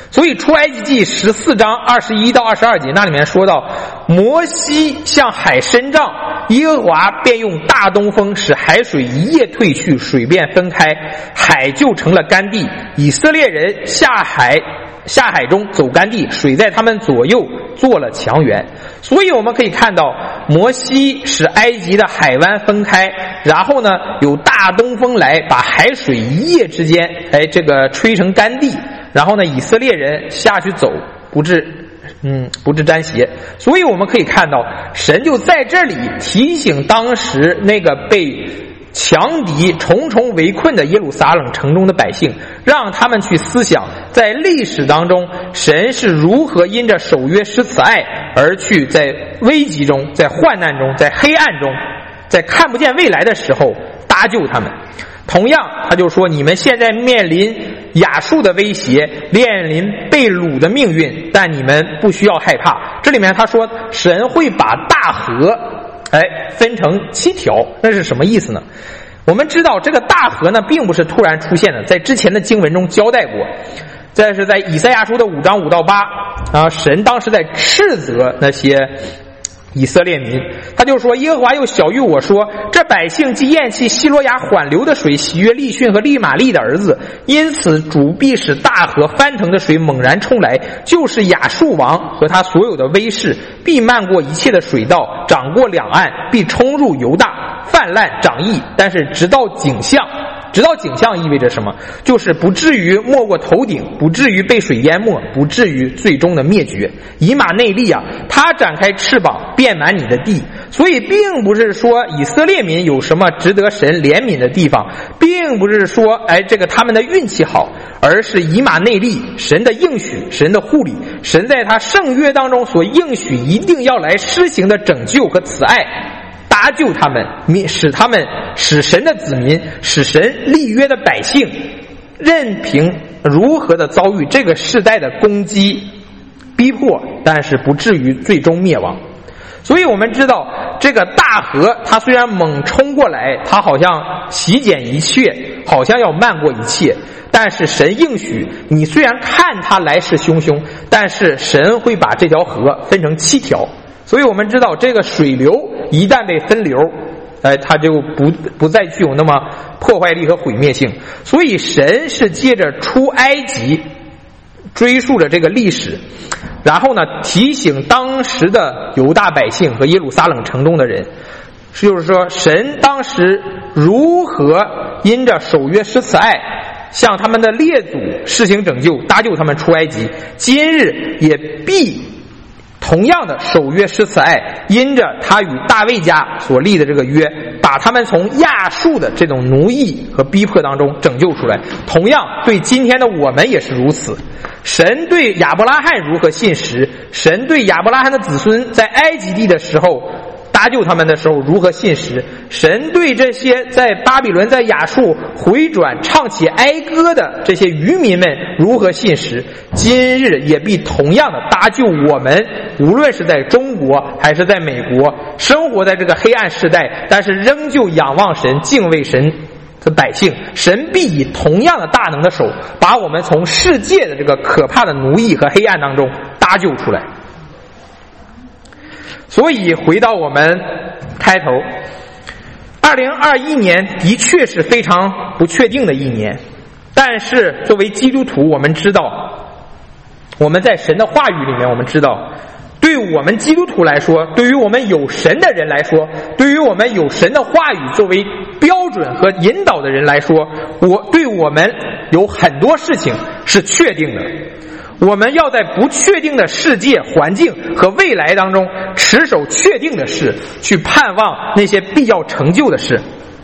所以出埃及记14章21到22节那里面说到，摩西向海伸杖，耶和华便用大东风使海水一夜退去，水便分开，海就成了干地。以色列人下海中走干地，水在他们左右做了墙垣。所以我们可以看到，摩西使埃及的海湾分开，然后呢有大东风来把海水一夜之间吹成干地，然后呢以色列人下去走不致沾鞋。所以我们可以看到，神就在这里提醒当时那个被强敌重重围困的耶路撒冷城中的百姓，让他们去思想在历史当中神是如何因着守约施慈爱而去在危急中，在患难中，在黑暗中，在看不见未来的时候搭救他们。同样他就说，你们现在面临亚述的威胁，面临被掳的命运，但你们不需要害怕。这里面他说神会把大河分成7条，那是什么意思呢？我们知道这个大河呢并不是突然出现的，在之前的经文中交代过，这是在以赛亚书的5章5到8，神当时在斥责那些以色列民，他就说，耶和华又晓谕我说，这百姓既厌弃希罗亚缓流的水，喜悦利逊和利玛利的儿子，因此主必使大河翻腾的水猛然冲来，就是亚述王和他所有的威势，必漫过一切的水道，涨过两岸，必冲入犹大，泛滥长溢。但是直到景象意味着什么？就是不至于没过头顶，不至于被水淹没，不至于最终的灭绝。以马内利啊，他展开翅膀遍满你的地。所以并不是说以色列民有什么值得神怜悯的地方，并不是说他们的运气好，而是以马内利，神的应许，神的护理，神在他圣约当中所应许一定要来施行的拯救和慈爱，搭救他们，使神的子民，使神立约的百姓，任凭如何的遭遇这个世代的攻击逼迫，但是不至于最终灭亡。所以我们知道这个大河它虽然猛冲过来，它好像席卷一切，好像要漫过一切，但是神应许你虽然看它来势汹汹，但是神会把这条河分成7条。所以我们知道这个水流一旦被分流，它就不再具有那么破坏力和毁灭性。所以神是借着出埃及追溯着这个历史，然后呢提醒当时的犹大百姓和耶路撒冷城中的人，就是说神当时如何因着守约施慈爱向他们的列祖施行拯救，搭救他们出埃及，今日也必同样的守约施慈爱，因着他与大卫家所立的这个约，把他们从亚述的这种奴役和逼迫当中拯救出来。同样对今天的我们也是如此。神对亚伯拉罕如何信实，神对亚伯拉罕的子孙在埃及地的时候搭救他们的时候如何信实，神对这些在巴比伦在亚述回转唱起哀歌的这些渔民们如何信实，今日也必同样的搭救我们，无论是在中国还是在美国，生活在这个黑暗时代，但是仍旧仰望神敬畏神的百姓，神必以同样的大能的手把我们从世界的这个可怕的奴役和黑暗当中搭救出来。所以回到我们开头，2021年的确是非常不确定的一年，但是作为基督徒，我们知道我们在神的话语里面，我们知道对我们基督徒来说，对于我们有神的人来说，对于我们有神的话语作为标准和引导的人来说，对我们有很多事情是确定的。我们要在不确定的世界环境和未来当中持守确定的事，去盼望那些必要成就的事。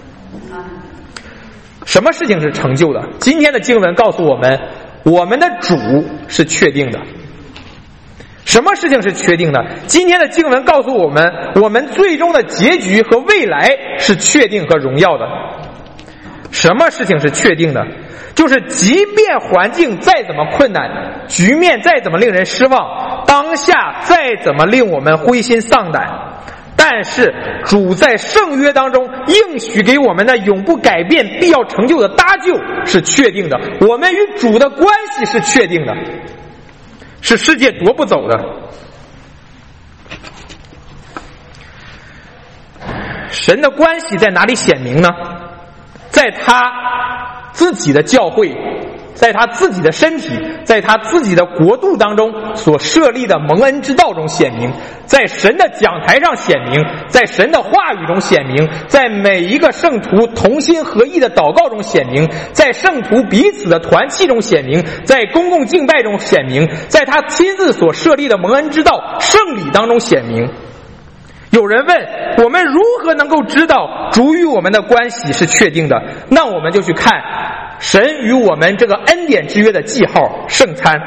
什么事情是成就的？今天的经文告诉我们，我们的主是确定的。什么事情是确定的？今天的经文告诉我们，我们最终的结局和未来是确定和荣耀的。什么事情是确定的？就是即便环境再怎么困难，局面再怎么令人失望，当下再怎么令我们灰心丧胆，但是主在圣约当中应许给我们的永不改变必要成就的搭救是确定的，我们与主的关系是确定的。 是世界夺不走的。神的关系在哪里显明呢？在他自己的教会，在他自己的身体，在他自己的国度当中所设立的蒙恩之道中显明，在神的讲台上显明，在神的话语中显明，在每一个圣徒同心合意的祷告中显明，在圣徒彼此的团契中显明，在公共敬拜中显明，在他亲自所设立的蒙恩之道圣礼当中显明。有人问，我们如何能够知道主与我们的关系是确定的？那我们就去看神与我们这个恩典之约的记号圣餐。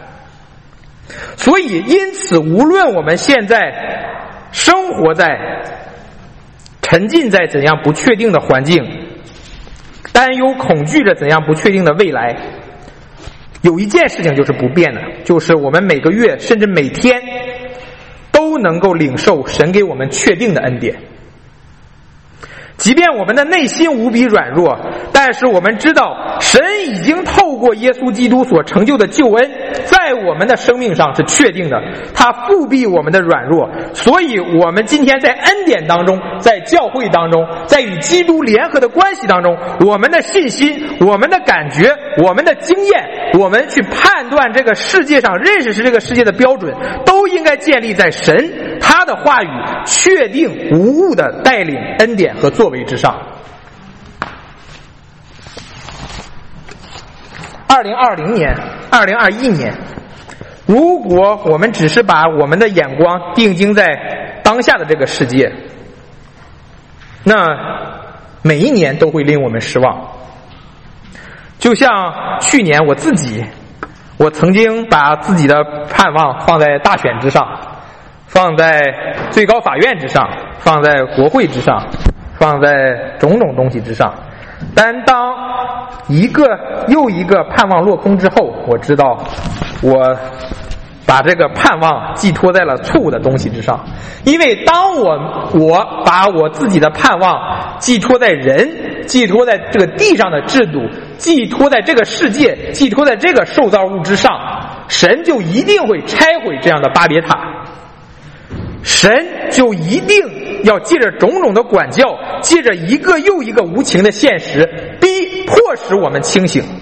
所以因此无论我们现在生活在沉浸在怎样不确定的环境，担忧恐惧着怎样不确定的未来，有一件事情就是不变的，就是我们每个月甚至每天都能够领受神给我们确定的恩典。即便我们的内心无比软弱，但是我们知道神已经透过耶稣基督所成就的救恩在我们的生命上是确定的，他复辟我们的软弱。所以我们今天在恩典当中，在教会当中，在与基督联合的关系当中，我们的信心，我们的感觉，我们的经验，我们去判断这个世界上认识是这个世界的标准，都应该建立在神他的话语确定无误的带领恩典和作为之上。2020年、2021年，如果我们只是把我们的眼光定睛在当下的这个世界，那每一年都会令我们失望。就像去年我曾经把自己的盼望放在大选之上，放在最高法院之上，放在国会之上，放在种种东西之上。但当一个又一个盼望落空之后，我知道我把这个盼望寄托在了错误的东西之上。因为当我把我自己的盼望寄托在人，寄托在这个地上的制度，寄托在这个世界，寄托在这个受造物之上，神就一定会拆毁这样的巴别塔，神就一定要借着种种的管教，借着一个又一个无情的现实，迫使我们清醒。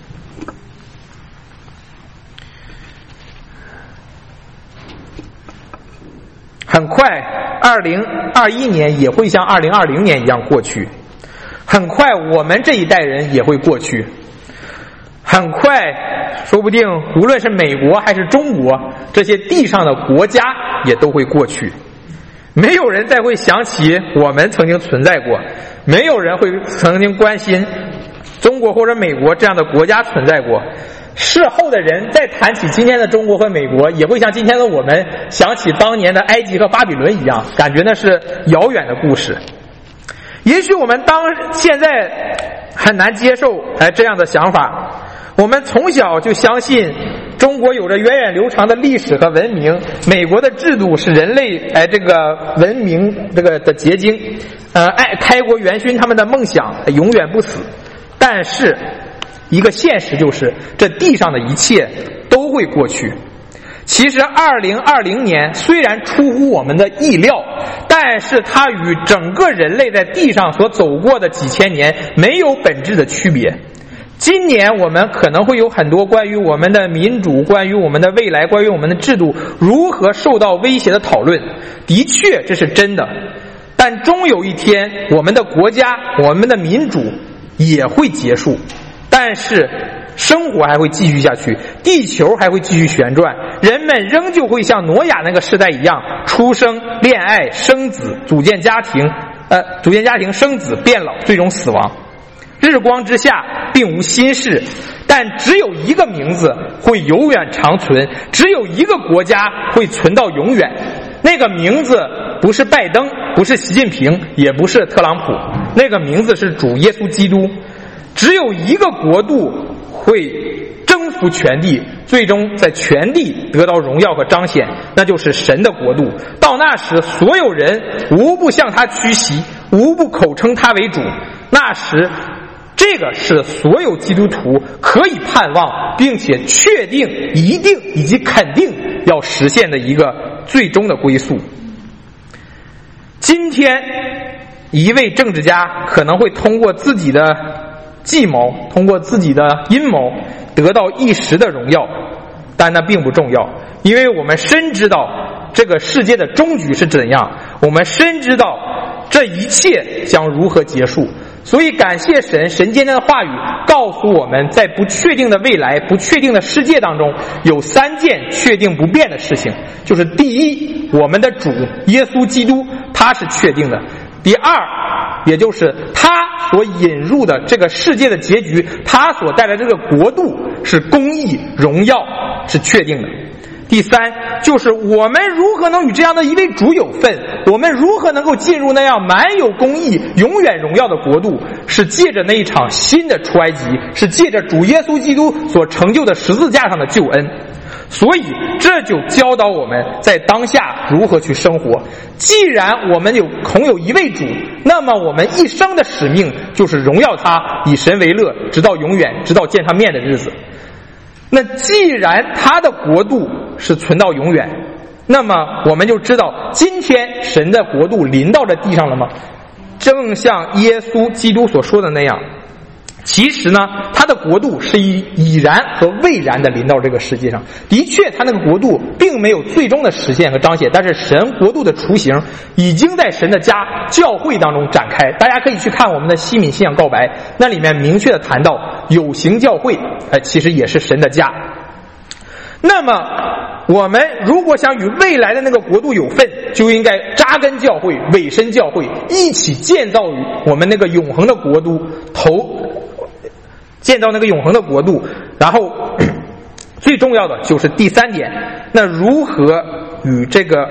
很快2021年也会像2020年一样过去，很快我们这一代人也会过去，很快说不定无论是美国还是中国，这些地上的国家也都会过去。没有人再会想起我们曾经存在过，没有人会曾经关心中国或者美国这样的国家存在过。事后的人再谈起今天的中国和美国，也会像今天的我们想起当年的埃及和巴比伦一样，感觉那是遥远的故事。也许我们现在很难接受这样的想法，我们从小就相信中国有着源远流长的历史和文明，美国的制度是人类这个文明这个的结晶，开国元勋他们的梦想永远不死。但是一个现实就是，这地上的一切都会过去。其实2020年虽然出乎我们的意料，但是它与整个人类在地上所走过的几千年没有本质的区别。今年我们可能会有很多关于我们的民主，关于我们的未来，关于我们的制度如何受到威胁的讨论，的确这是真的。但终有一天，我们的国家，我们的民主也会结束，但是生活还会继续下去，地球还会继续旋转，人们仍旧会像挪亚那个时代一样，出生、恋爱、生子，组建家庭，生子、变老，最终死亡。日光之下并无新事，但只有一个名字会永远长存，只有一个国家会存到永远。那个名字不是拜登，不是习近平，也不是特朗普，那个名字是主耶稣基督。只有一个国度会征服全地，最终在全地得到荣耀和彰显，那就是神的国度。到那时，所有人无不向他屈膝，无不口称他为主。那时这个是所有基督徒可以盼望并且确定一定以及肯定要实现的一个最终的归宿。今天一位政治家可能会通过自己的计谋，通过自己的阴谋得到一时的荣耀，但那并不重要，因为我们深知道这个世界的终局是怎样，我们深知道这一切将如何结束。所以感谢神，神今天的话语告诉我们，在不确定的未来、不确定的世界当中，有3件确定不变的事情。就是第一，我们的主耶稣基督他是确定的；第二，也就是他所引入的这个世界的结局，他所带来的这个国度是公义、荣耀，是确定的；第三，就是我们如何能与这样的一位主有份，我们如何能够进入那样满有公义、永远荣耀的国度，是借着那一场新的出埃及，是借着主耶稣基督所成就的十字架上的救恩。所以这就教导我们在当下如何去生活。既然我们恐有一位主，那么我们一生的使命就是荣耀他，以神为乐，直到永远，直到见他面的日子。那既然他的国度是存到永远，那么我们就知道今天神的国度临到这地上了吗？正像耶稣基督所说的那样，其实呢，他的国度是已然和未然的临到这个世界上。的确他那个国度并没有最终的实现和彰显，但是神国度的雏形已经在神的家教会当中展开。大家可以去看我们的西敏信仰告白，那里面明确的谈到有形教会其实也是神的家。那么我们如果想与未来的那个国度有份，就应该扎根教会、委身教会，一起建造于我们那个永恒的国度，建造那个永恒的国度。然后最重要的就是第三点，那如何与这个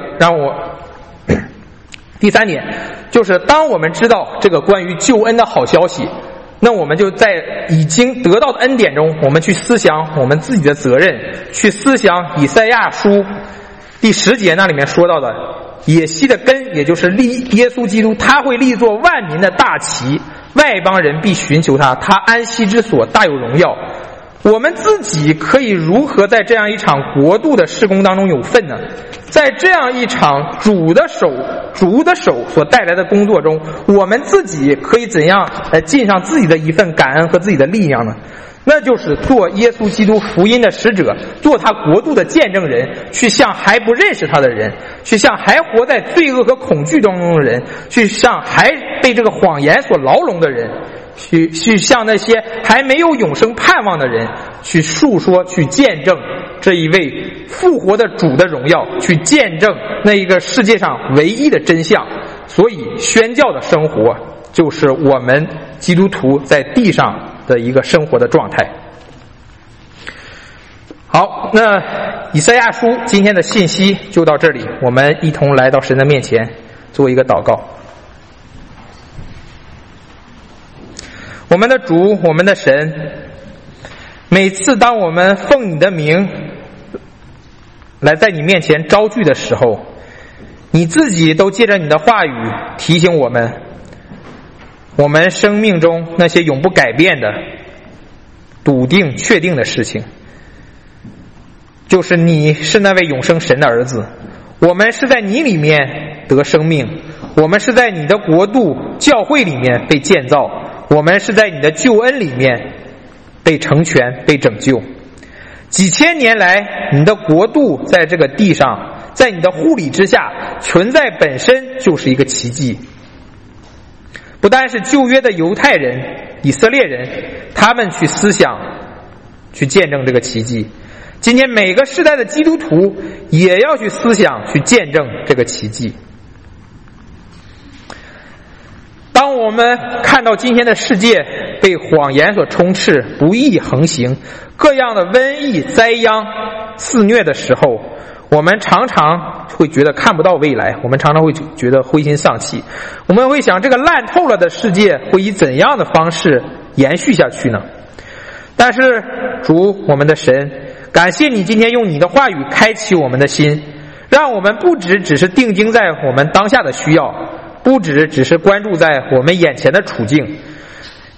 第三点就是当我们知道这个关于救恩的好消息，那我们就在已经得到的恩典中，我们去思想我们自己的责任，去思想以赛亚书第10节那里面说到的野溪的根，也就是耶稣基督，他会立作万民的大旗，外邦人必寻求他，他安息之所大有荣耀。我们自己可以如何在这样一场国度的事工当中有份呢？在这样一场主的手所带来的工作中，我们自己可以怎样来尽上自己的一份感恩和自己的力量呢？那就是做耶稣基督福音的使者，做他国度的见证人，去向还不认识他的人，去向还活在罪恶和恐惧当中的人，去向还被这个谎言所牢笼的人，去向那些还没有永生盼望的人，去述说，去见证这一位复活的主的荣耀，去见证那一个世界上唯一的真相。所以宣教的生活就是我们基督徒在地上的一个生活的状态。好，那以赛亚书今天的信息就到这里，我们一同来到神的面前做一个祷告。我们的主，我们的神，每次当我们奉你的名来在你面前招聚的时候，你自己都借着你的话语提醒我们，我们生命中那些永不改变的笃定确定的事情，就是你是那位永生神的儿子，我们是在你里面得生命，我们是在你的国度教会里面被建造，我们是在你的救恩里面被成全被拯救。几千年来你的国度在这个地上，在你的护理之下存在本身就是一个奇迹。不单是旧约的犹太人以色列人，他们去思想去见证这个奇迹，今天每个世代的基督徒也要去思想去见证这个奇迹。当我们看到今天的世界被谎言所充斥，不义横行，各样的瘟疫灾殃肆虐的时候，我们常常会觉得看不到未来，我们常常会觉得灰心丧气，我们会想这个烂透了的世界会以怎样的方式延续下去呢？但是主我们的神，感谢你今天用你的话语开启我们的心，让我们不只是定睛在我们当下的需要，不只是关注在我们眼前的处境，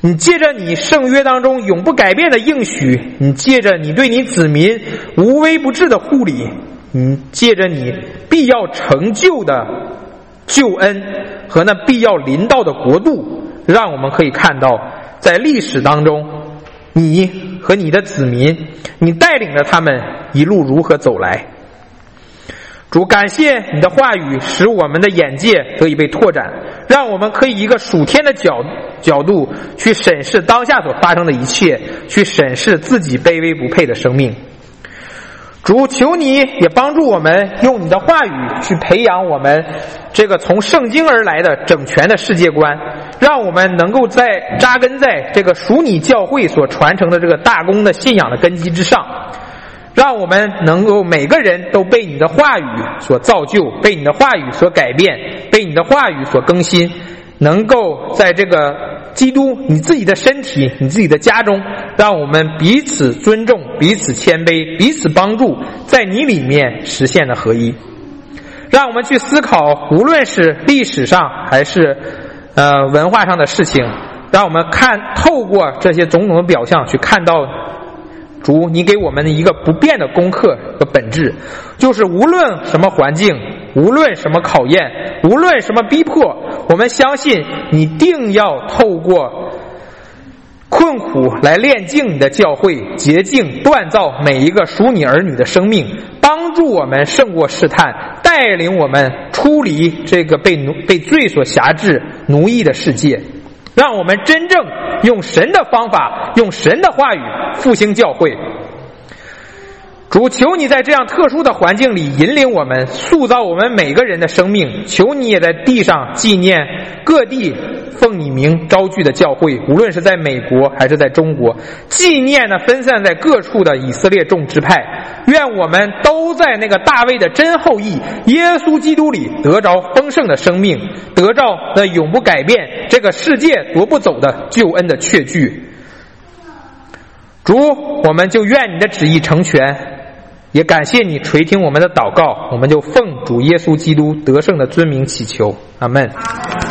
你借着你圣约当中永不改变的应许，你借着你对你子民无微不至的护理，你借着你必要成就的救恩和那必要临到的国度，让我们可以看到在历史当中你和你的子民，你带领着他们一路如何走来。主，感谢你的话语使我们的眼界得以被拓展，让我们可以一个属天的角度去审视当下所发生的一切，去审视自己卑微不配的生命。主，求你也帮助我们用你的话语去培养我们这个从圣经而来的整全的世界观，让我们能够在扎根在这个属你教会所传承的这个大公的信仰的根基之上，让我们能够每个人都被你的话语所造就，被你的话语所改变，被你的话语所更新，能够在这个基督你自己的身体，你自己的家中，让我们彼此尊重，彼此谦卑，彼此帮助，在你里面实现了合一。让我们去思考，无论是历史上还是文化上的事情，让我们透过这些种种的表象去看到主你给我们的一个不变的功课的本质，就是无论什么环境，无论什么考验，无论什么逼迫，我们相信你定要透过困苦来炼净你的教会，洁净锻造每一个属你儿女的生命，帮助我们胜过试探，带领我们出离这个被罪所辖制奴役的世界，让我们真正用神的方法，用神的话语复兴教会。主，求你在这样特殊的环境里引领我们，塑造我们每个人的生命。求你也在地上纪念各地奉你名招聚的教会，无论是在美国还是在中国，纪念那分散在各处的以色列众支派。愿我们都在那个大卫的真后裔耶稣基督里得着丰盛的生命，得着那永不改变，这个世界夺不走的救恩的确据。主，我们就愿你的旨意成全，也感谢你垂听我们的祷告，我们就奉主耶稣基督得胜的尊名祈求，阿们。